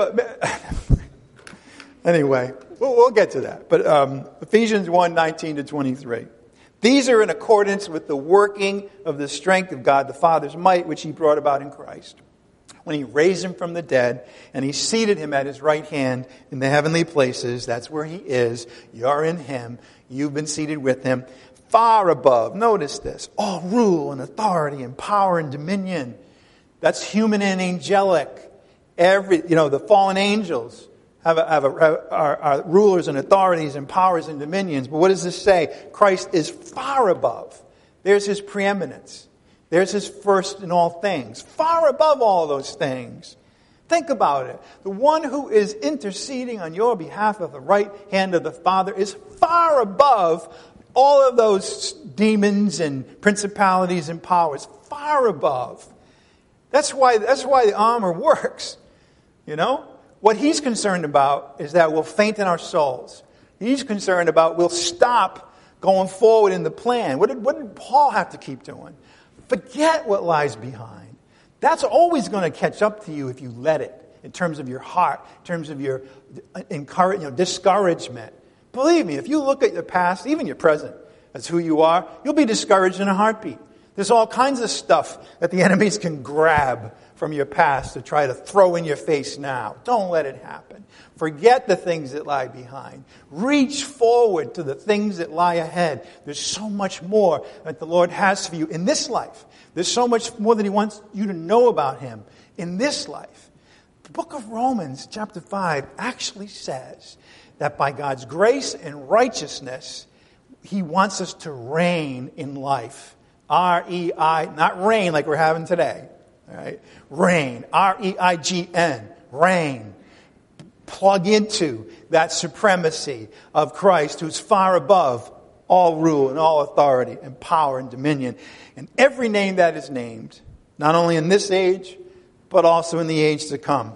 Anyway, we'll get to that. But Ephesians 1:19-23. These are in accordance with the working of the strength of God the Father's might, which He brought about in Christ, when He raised Him from the dead, and He seated Him at His right hand in the heavenly places. That's where He is. You're in Him. You've been seated with Him. Far above, notice this, all rule and authority and power and dominion. That's human and angelic. The fallen angels are rulers and authorities and powers and dominions. But what does this say? Christ is far above. There's His preeminence. There's His first in all things. Far above all those things. Think about it. The one who is interceding on your behalf at the right hand of the Father is far above all of those demons and principalities and powers. Far above. That's why the armor works. What He's concerned about is that we'll faint in our souls. He's concerned about we'll stop going forward in the plan. What did Paul have to keep doing? Forget what lies behind. That's always going to catch up to you if you let it, in terms of your heart, in terms of your discouragement. Believe me, if you look at your past, even your present, as who you are, you'll be discouraged in a heartbeat. There's all kinds of stuff that the enemies can grab from your past to try to throw in your face now. Don't let it happen. Forget the things that lie behind. Reach forward to the things that lie ahead. There's so much more that the Lord has for you in this life. There's so much more that He wants you to know about Him in this life. The book of Romans, chapter 5, actually says that by God's grace and righteousness, He wants us to reign in life. R-E-I, not reign like we're having today. All right? Reign, R-E-I-G-N, reign. Plug into that supremacy of Christ, who's far above all rule and all authority and power and dominion. And every name that is named, not only in this age, but also in the age to come.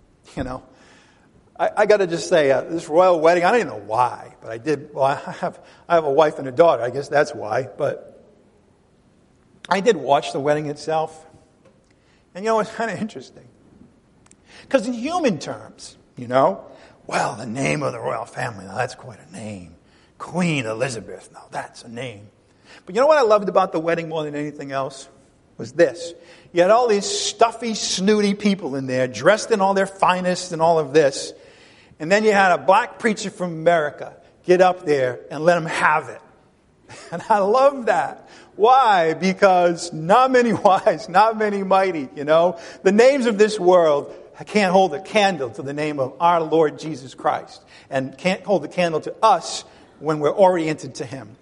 I got to just say, this royal wedding, I don't even know why, but I did. Well, I have a wife and a daughter. I guess that's why. But I did watch the wedding itself. And it's kind of interesting. Because in human terms, well, the name of the royal family, now that's quite a name. Queen Elizabeth, now that's a name. But you know what I loved about the wedding more than anything else? Was this. You had all these stuffy, snooty people in there, dressed in all their finest and all of this. And then you had a black preacher from America get up there and let him have it. And I love that. Why? Because not many wise, not many mighty, The names of this world can't hold a candle to the name of our Lord Jesus Christ. And can't hold the candle to us when we're oriented to Him.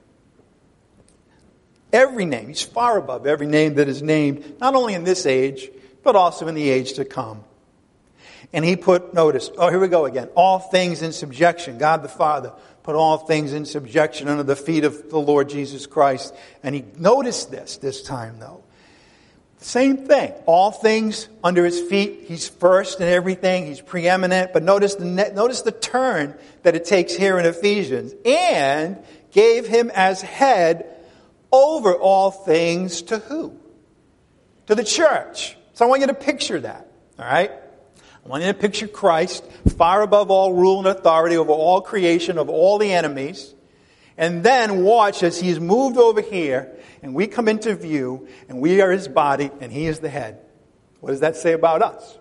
Every name, He's far above every name that is named, not only in this age, but also in the age to come. And He put, notice, here we go again, all things in subjection. God the Father put all things in subjection under the feet of the Lord Jesus Christ. And He noticed this time though. Same thing. All things under His feet. He's first in everything. He's preeminent. But notice the turn that it takes here in Ephesians. And gave Him as head over all things to who? To the church. So I want you to picture that. All right? I want you to picture Christ far above all rule and authority over all creation, of all the enemies. And then watch as He's moved over here and we come into view and we are His body and He is the head. What does that say about us?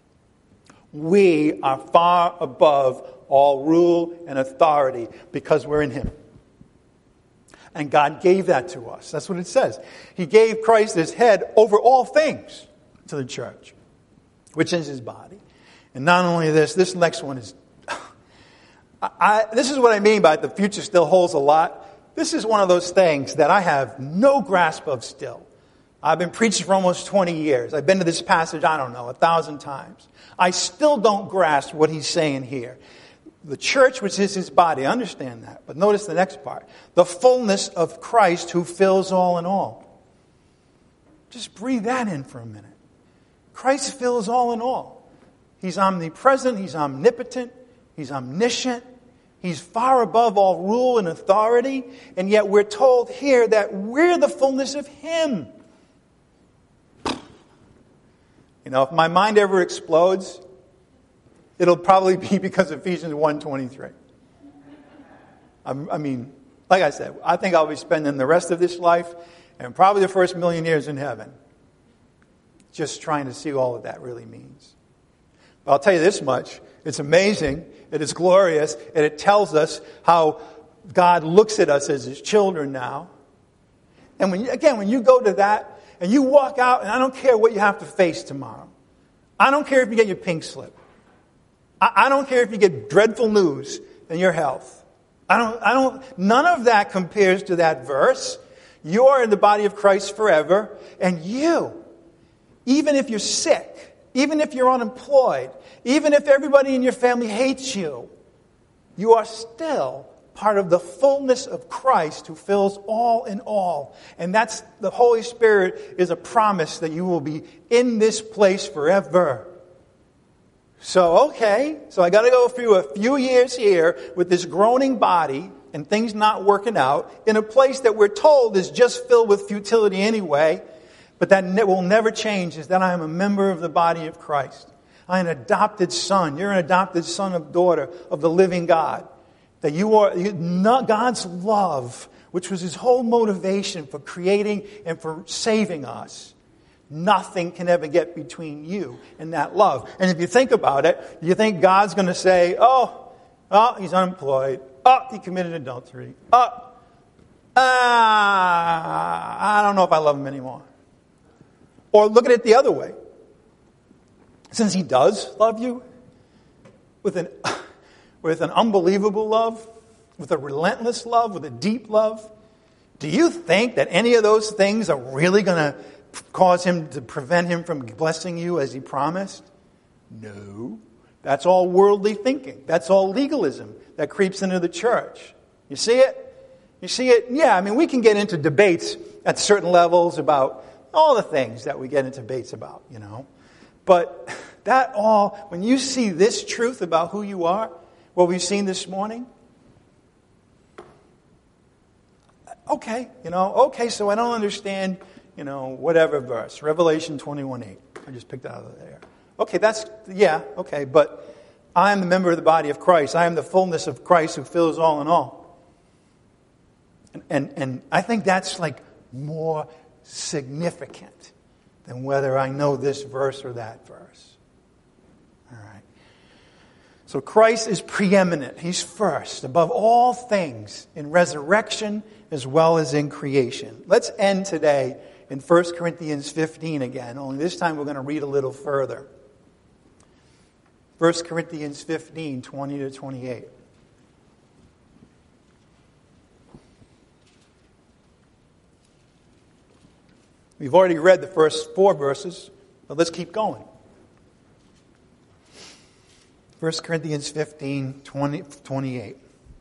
We are far above all rule and authority because we're in Him. And God gave that to us. That's what it says. He gave Christ as head over all things to the church, which is His body. And not only this next one is... this is what I mean by the future still holds a lot. This is one of those things that I have no grasp of still. I've been preaching for almost 20 years. I've been to this passage, 1,000 times. I still don't grasp what he's saying here. The church, which is his body, I understand that. But notice the next part. The fullness of Christ who fills all in all. Just breathe that in for a minute. Christ fills all in all. He's omnipresent. He's omnipotent. He's omniscient. He's far above all rule and authority. And yet we're told here that we're the fullness of Him. If my mind ever explodes, it'll probably be because of Ephesians 1:23. Like I said, I think I'll be spending the rest of this life and probably the first 1,000,000 years in heaven just trying to see all of that really means. But I'll tell you this much. It's amazing, it is glorious, and it tells us how God looks at us as His children now. And when you go to that, and you walk out, and I don't care what you have to face tomorrow. I don't care if you get your pink slip. I don't care if you get dreadful news in your health. None of that compares to that verse. You are in the body of Christ forever, and you, even if you're sick, even if you're unemployed, even if everybody in your family hates you, you are still part of the fullness of Christ who fills all in all. And that's the Holy Spirit is a promise that you will be in this place forever. So I got to go through a few years here with this groaning body and things not working out in a place that we're told is just filled with futility anyway. But that will never change is that I am a member of the body of Christ. I am an adopted son. You're an adopted son or daughter of the living God. That you are not God's love, which was His whole motivation for creating and for saving us. Nothing can ever get between you and that love. And if you think about it, you think God's going to say, oh, he's unemployed. Oh, he committed adultery. I don't know if I love him anymore. Or look at it the other way. Since He does love you with an unbelievable love, with a relentless love, with a deep love, do you think that any of those things are really going to cause Him to prevent Him from blessing you as He promised? No. That's all worldly thinking. That's all legalism that creeps into the church. You see it? Yeah, we can get into debates at certain levels about all the things that we get into debates about, But that all, when you see this truth about who you are, what we've seen this morning, so I don't understand, whatever verse, Revelation 21:8. I just picked it out of there. But I am the member of the body of Christ. I am the fullness of Christ who fills all in all. And I think that's more significant than whether I know this verse or that verse. All right. So Christ is preeminent. He's first above all things in resurrection as well as in creation. Let's end today in 1 Corinthians 15 again, only this time we're going to read a little further. 1 Corinthians 15, 20 to 28. We've already read the first 4 verses, but let's keep going. 1 Corinthians 15, 20, 28.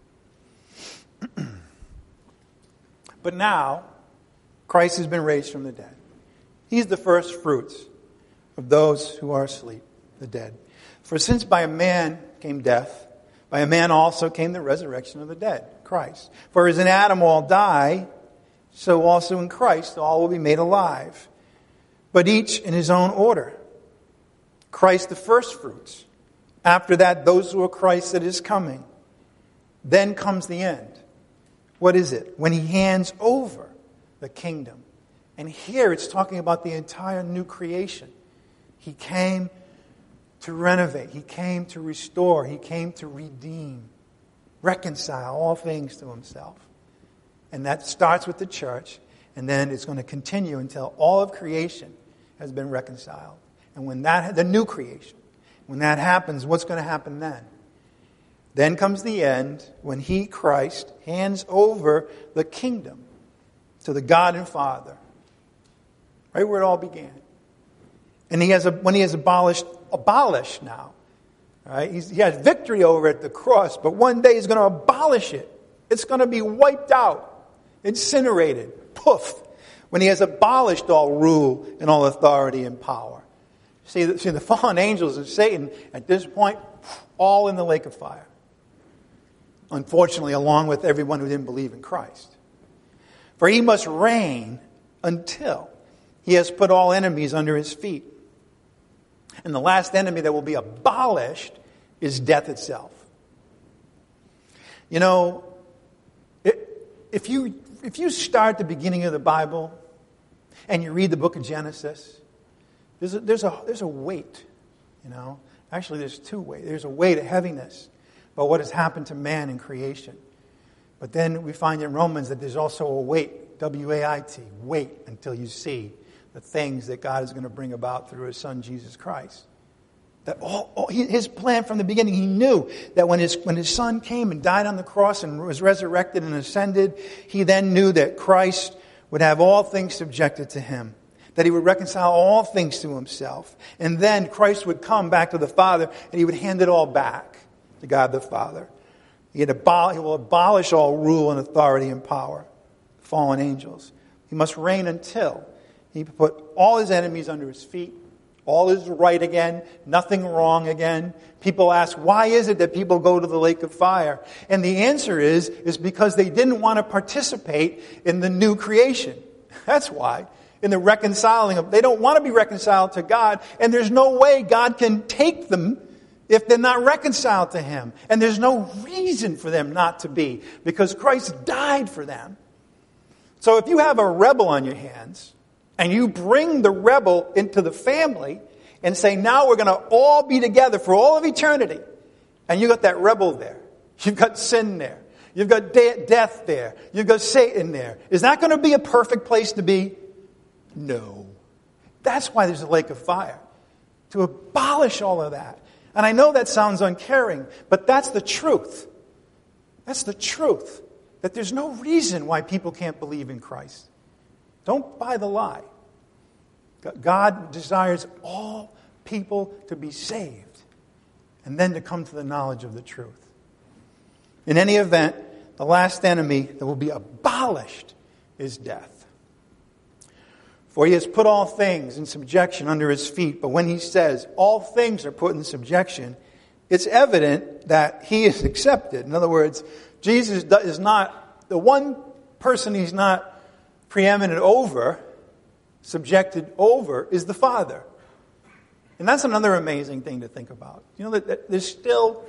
But now, Christ has been raised from the dead. He's the first fruits of those who are asleep, the dead. For since by a man came death, by a man also came the resurrection of the dead, Christ. For as in Adam all die, so also in Christ all will be made alive. But each in his own order. Christ the first fruits. After that, those who are Christ that is coming. Then comes the end. What is it? When He hands over the kingdom. And here it's talking about the entire new creation. He came to renovate. He came to restore. He came to redeem. Reconcile all things to Himself. And that starts with the church. And then it's going to continue until all of creation has been reconciled. And when the new creation, when that happens, what's going to happen then? Then comes the end when He, Christ, hands over the kingdom to the God and Father. Right where it all began. And when he has abolished now, right? He has victory over it at the cross, but one day he's going to abolish it. It's going to be wiped out, incinerated, poof, when he has abolished all rule and all authority and power. See, the fallen angels and Satan, at this point, all in the lake of fire. Unfortunately, along with everyone who didn't believe in Christ. For he must reign until he has put all enemies under his feet. And the last enemy that will be abolished is death itself. You know, if you start the beginning of the Bible and you read the book of Genesis, there's a weight, you know. Actually, there's two weights. There's a weight, a heaviness about what has happened to man in creation. But then we find in Romans that there's also a weight, W-A-I-T, wait until you see the things that God is going to bring about through His Son, Jesus Christ. That His plan from the beginning, He knew that when His Son came and died on the cross and was resurrected and ascended, He then knew that Christ would have all things subjected to Him. That He would reconcile all things to Himself. And then Christ would come back to the Father and He would hand it all back to God the Father. He will abolish all rule and authority and power. Fallen angels. He must reign until He put all His enemies under His feet. All is right again. Nothing wrong again. People ask, why is it that people go to the lake of fire? And the answer is because they didn't want to participate in the new creation. That's why. In the reconciling of, they don't want to be reconciled to God, and there's no way God can take them if they're not reconciled to Him. And there's no reason for them not to be, because Christ died for them. So if you have a rebel on your hands, and you bring the rebel into the family, and say, now we're going to all be together for all of eternity, and you got that rebel there, you've got sin there, you've got death there, you've got Satan there, is that going to be a perfect place to be? No. That's why there's a lake of fire. To abolish all of that. And I know that sounds uncaring, but that's the truth. That's the truth. That there's no reason why people can't believe in Christ. Don't buy the lie. God desires all people to be saved and then to come to the knowledge of the truth. In any event, the last enemy that will be abolished is death. For He has put all things in subjection under His feet. But when He says all things are put in subjection, it's evident that He is accepted. In other words, Jesus is not, the one person He's not preeminent over, subjected over, is the Father. And that's another amazing thing to think about. You know that there's still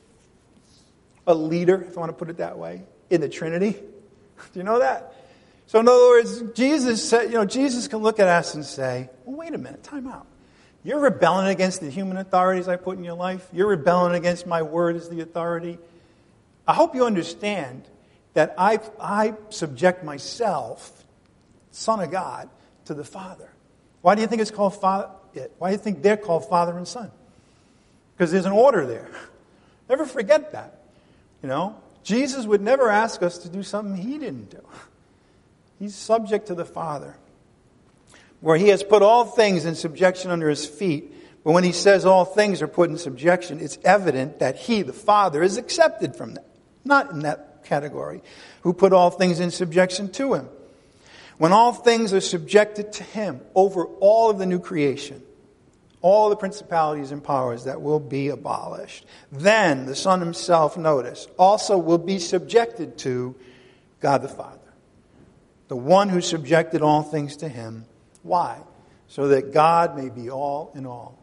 a leader, if I want to put it that way, in the Trinity. Do you know that? So in other words, Jesus said, Jesus can look at us and say, well, wait a minute, time out. You're rebelling against the human authorities I put in your life. You're rebelling against my word as the authority. I hope you understand that I subject myself, Son of God, to the Father. Why do you think it's called Father? Why do you think they're called Father and Son? Because there's an order there. Never forget that. Jesus would never ask us to do something He didn't do. He's subject to the Father. Where He has put all things in subjection under His feet. But when He says all things are put in subjection, it's evident that He, the Father, is accepted from that. Not in that category. Who put all things in subjection to Him. When all things are subjected to Him over all of the new creation, all the principalities and powers that will be abolished, then the Son Himself, notice, also will be subjected to God the Father. The one who subjected all things to Him. Why? So that God may be all in all.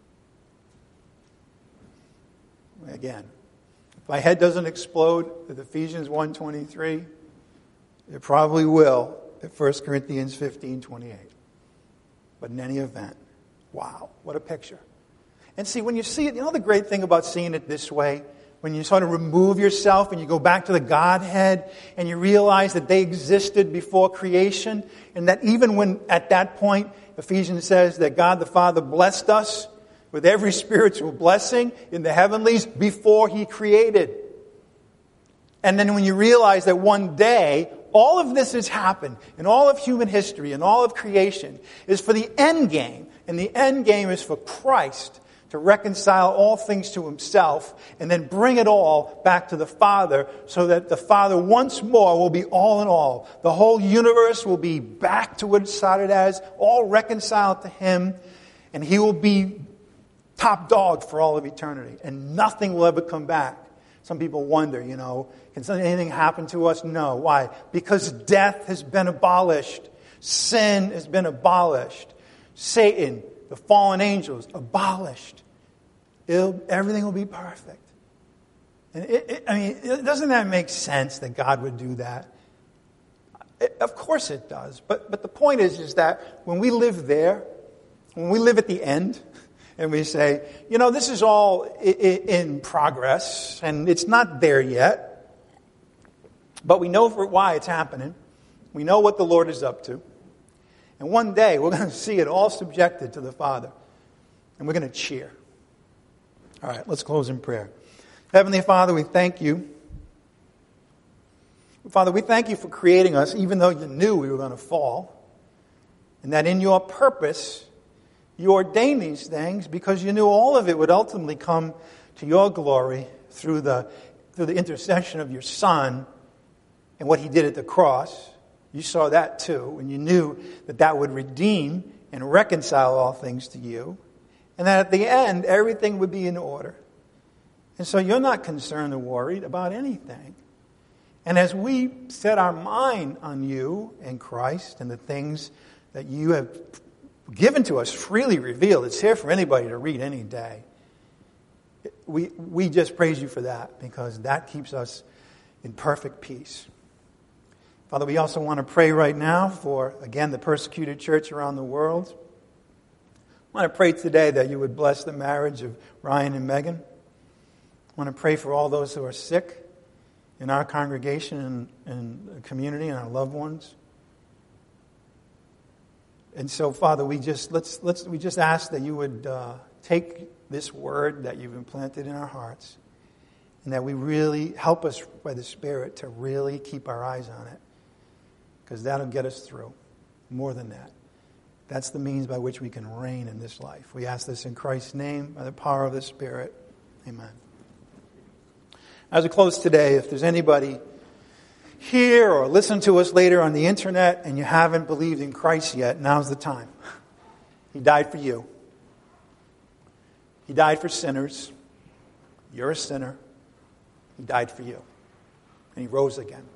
Again, if my head doesn't explode with Ephesians 1:23, it probably will at 1 Corinthians 15:28. But in any event, wow, what a picture. And see, when you see it, the great thing about seeing it this way, when you sort of remove yourself and you go back to the Godhead and you realize that they existed before creation, and that even when at that point Ephesians says that God the Father blessed us with every spiritual blessing in the heavenlies before He created. And then when you realize that one day All of this has happened in all of human history and all of creation is for the end game. And the end game is for Christ to reconcile all things to himself and then bring it all back to the Father so that the Father once more will be all in all. The whole universe will be back to what it started as, all reconciled to him, and he will be top dog for all of eternity, and nothing will ever come back. Some people wonder, can anything happen to us? No. Why? Because death has been abolished. Sin has been abolished. Satan, the fallen angels, abolished. Everything will be perfect. And doesn't that make sense that God would do that? Of course it does. But the point is that when we live there, when we live at the end, and we say, this is all in progress, and it's not there yet, but we know why it's happening. We know what the Lord is up to. And one day, we're going to see it all subjected to the Father. And we're going to cheer. All right, let's close in prayer. Heavenly Father, we thank you. Father, we thank you for creating us, even though you knew we were going to fall. And that in your purpose, you ordained these things because you knew all of it would ultimately come to your glory through the intercession of your Son and what he did at the cross. You saw that too, and you knew that would redeem and reconcile all things to you, and that at the end, everything would be in order. And so you're not concerned or worried about anything. And as we set our mind on you and Christ and the things that you have given to us, freely revealed, it's here for anybody to read any day. We just praise you for that, because that keeps us in perfect peace. Father, we also want to pray right now for, again, the persecuted church around the world. I want to pray today that you would bless the marriage of Ryan and Megan. I want to pray for all those who are sick in our congregation and the community and our loved ones. And so, Father, we just ask that you would take this word that you've implanted in our hearts, and that we really help us by the Spirit to really keep our eyes on it, because that'll get us through. More than that, that's the means by which we can reign in this life. We ask this in Christ's name, by the power of the Spirit. Amen. As we close today, if there's anybody here or listen to us later on the internet and you haven't believed in Christ yet, now's the time. He died for you. He died for sinners. You're a sinner. He died for you. And he rose again.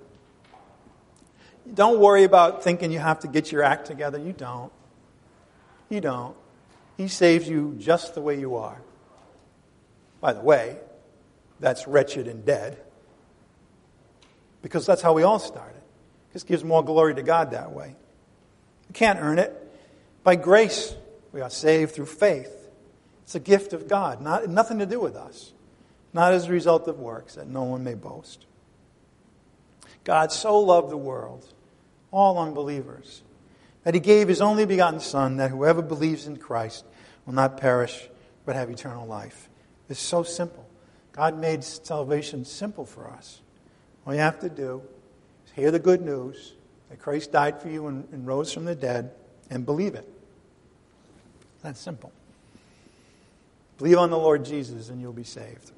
Don't worry about thinking you have to get your act together. You don't. You don't. He saves you just the way you are. By the way, that's wretched and dead. Because that's how we all started. This gives more glory to God that way. You can't earn it. By grace, we are saved through faith. It's a gift of God, nothing to do with us. Not as a result of works, that no one may boast. God so loved the world, all unbelievers, that he gave his only begotten Son, that whoever believes in Christ will not perish, but have eternal life. It's so simple. God made salvation simple for us. All you have to do is hear the good news that Christ died for you and rose from the dead, and believe it. That's simple. Believe on the Lord Jesus and you'll be saved.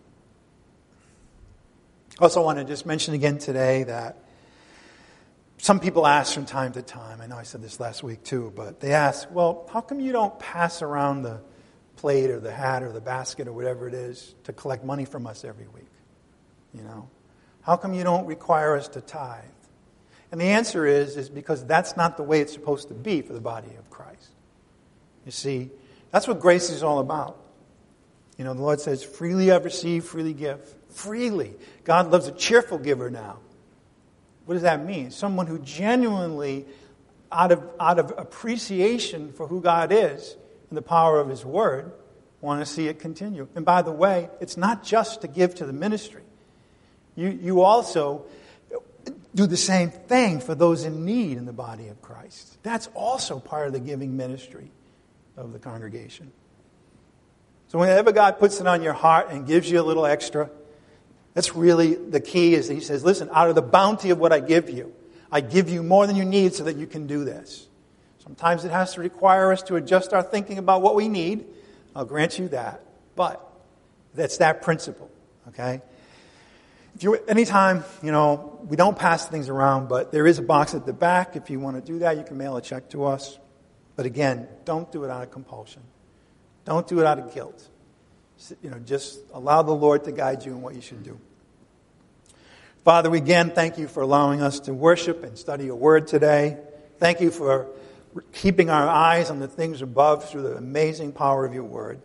I also want to just mention again today that some people ask from time to time, I know I said this last week too, but they ask, well, how come you don't pass around the plate or the hat or the basket or whatever it is to collect money from us every week? How come you don't require us to tithe? And the answer is because that's not the way it's supposed to be for the body of Christ. You see, that's what grace is all about. The Lord says, freely I've received, freely give. Freely. God loves a cheerful giver now. What does that mean? Someone who genuinely, out of appreciation for who God is and the power of his word, want to see it continue. And by the way, it's not just to give to the ministry. You also do the same thing for those in need in the body of Christ. That's also part of the giving ministry of the congregation. So whenever God puts it on your heart and gives you a little extra, that's really the key. Is he says, listen, out of the bounty of what I give you, I give you more than you need so that you can do this. Sometimes it has to require us to adjust our thinking about what we need. I'll grant you that. But that's that principle, okay? Anytime, we don't pass things around, but there is a box at the back. If you want to do that, you can mail a check to us. But again, don't do it out of compulsion. Don't do it out of guilt. Just allow the Lord to guide you in what you should do. Father, we again thank you for allowing us to worship and study your word today. Thank you for keeping our eyes on the things above through the amazing power of your word.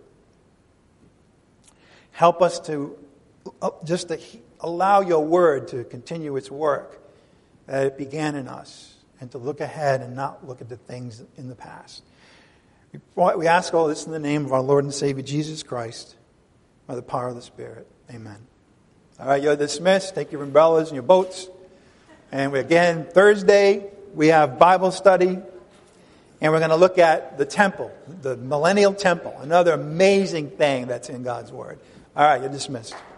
Help us to allow your word to continue its work that it began in us, and to look ahead and not look at the things in the past. We ask all this in the name of our Lord and Savior Jesus Christ, by the power of the Spirit. Amen. All right, you're dismissed. Take your umbrellas and your boats. And Thursday, we have Bible study. And we're going to look at the temple, the millennial temple, another amazing thing that's in God's Word. All right, you're dismissed.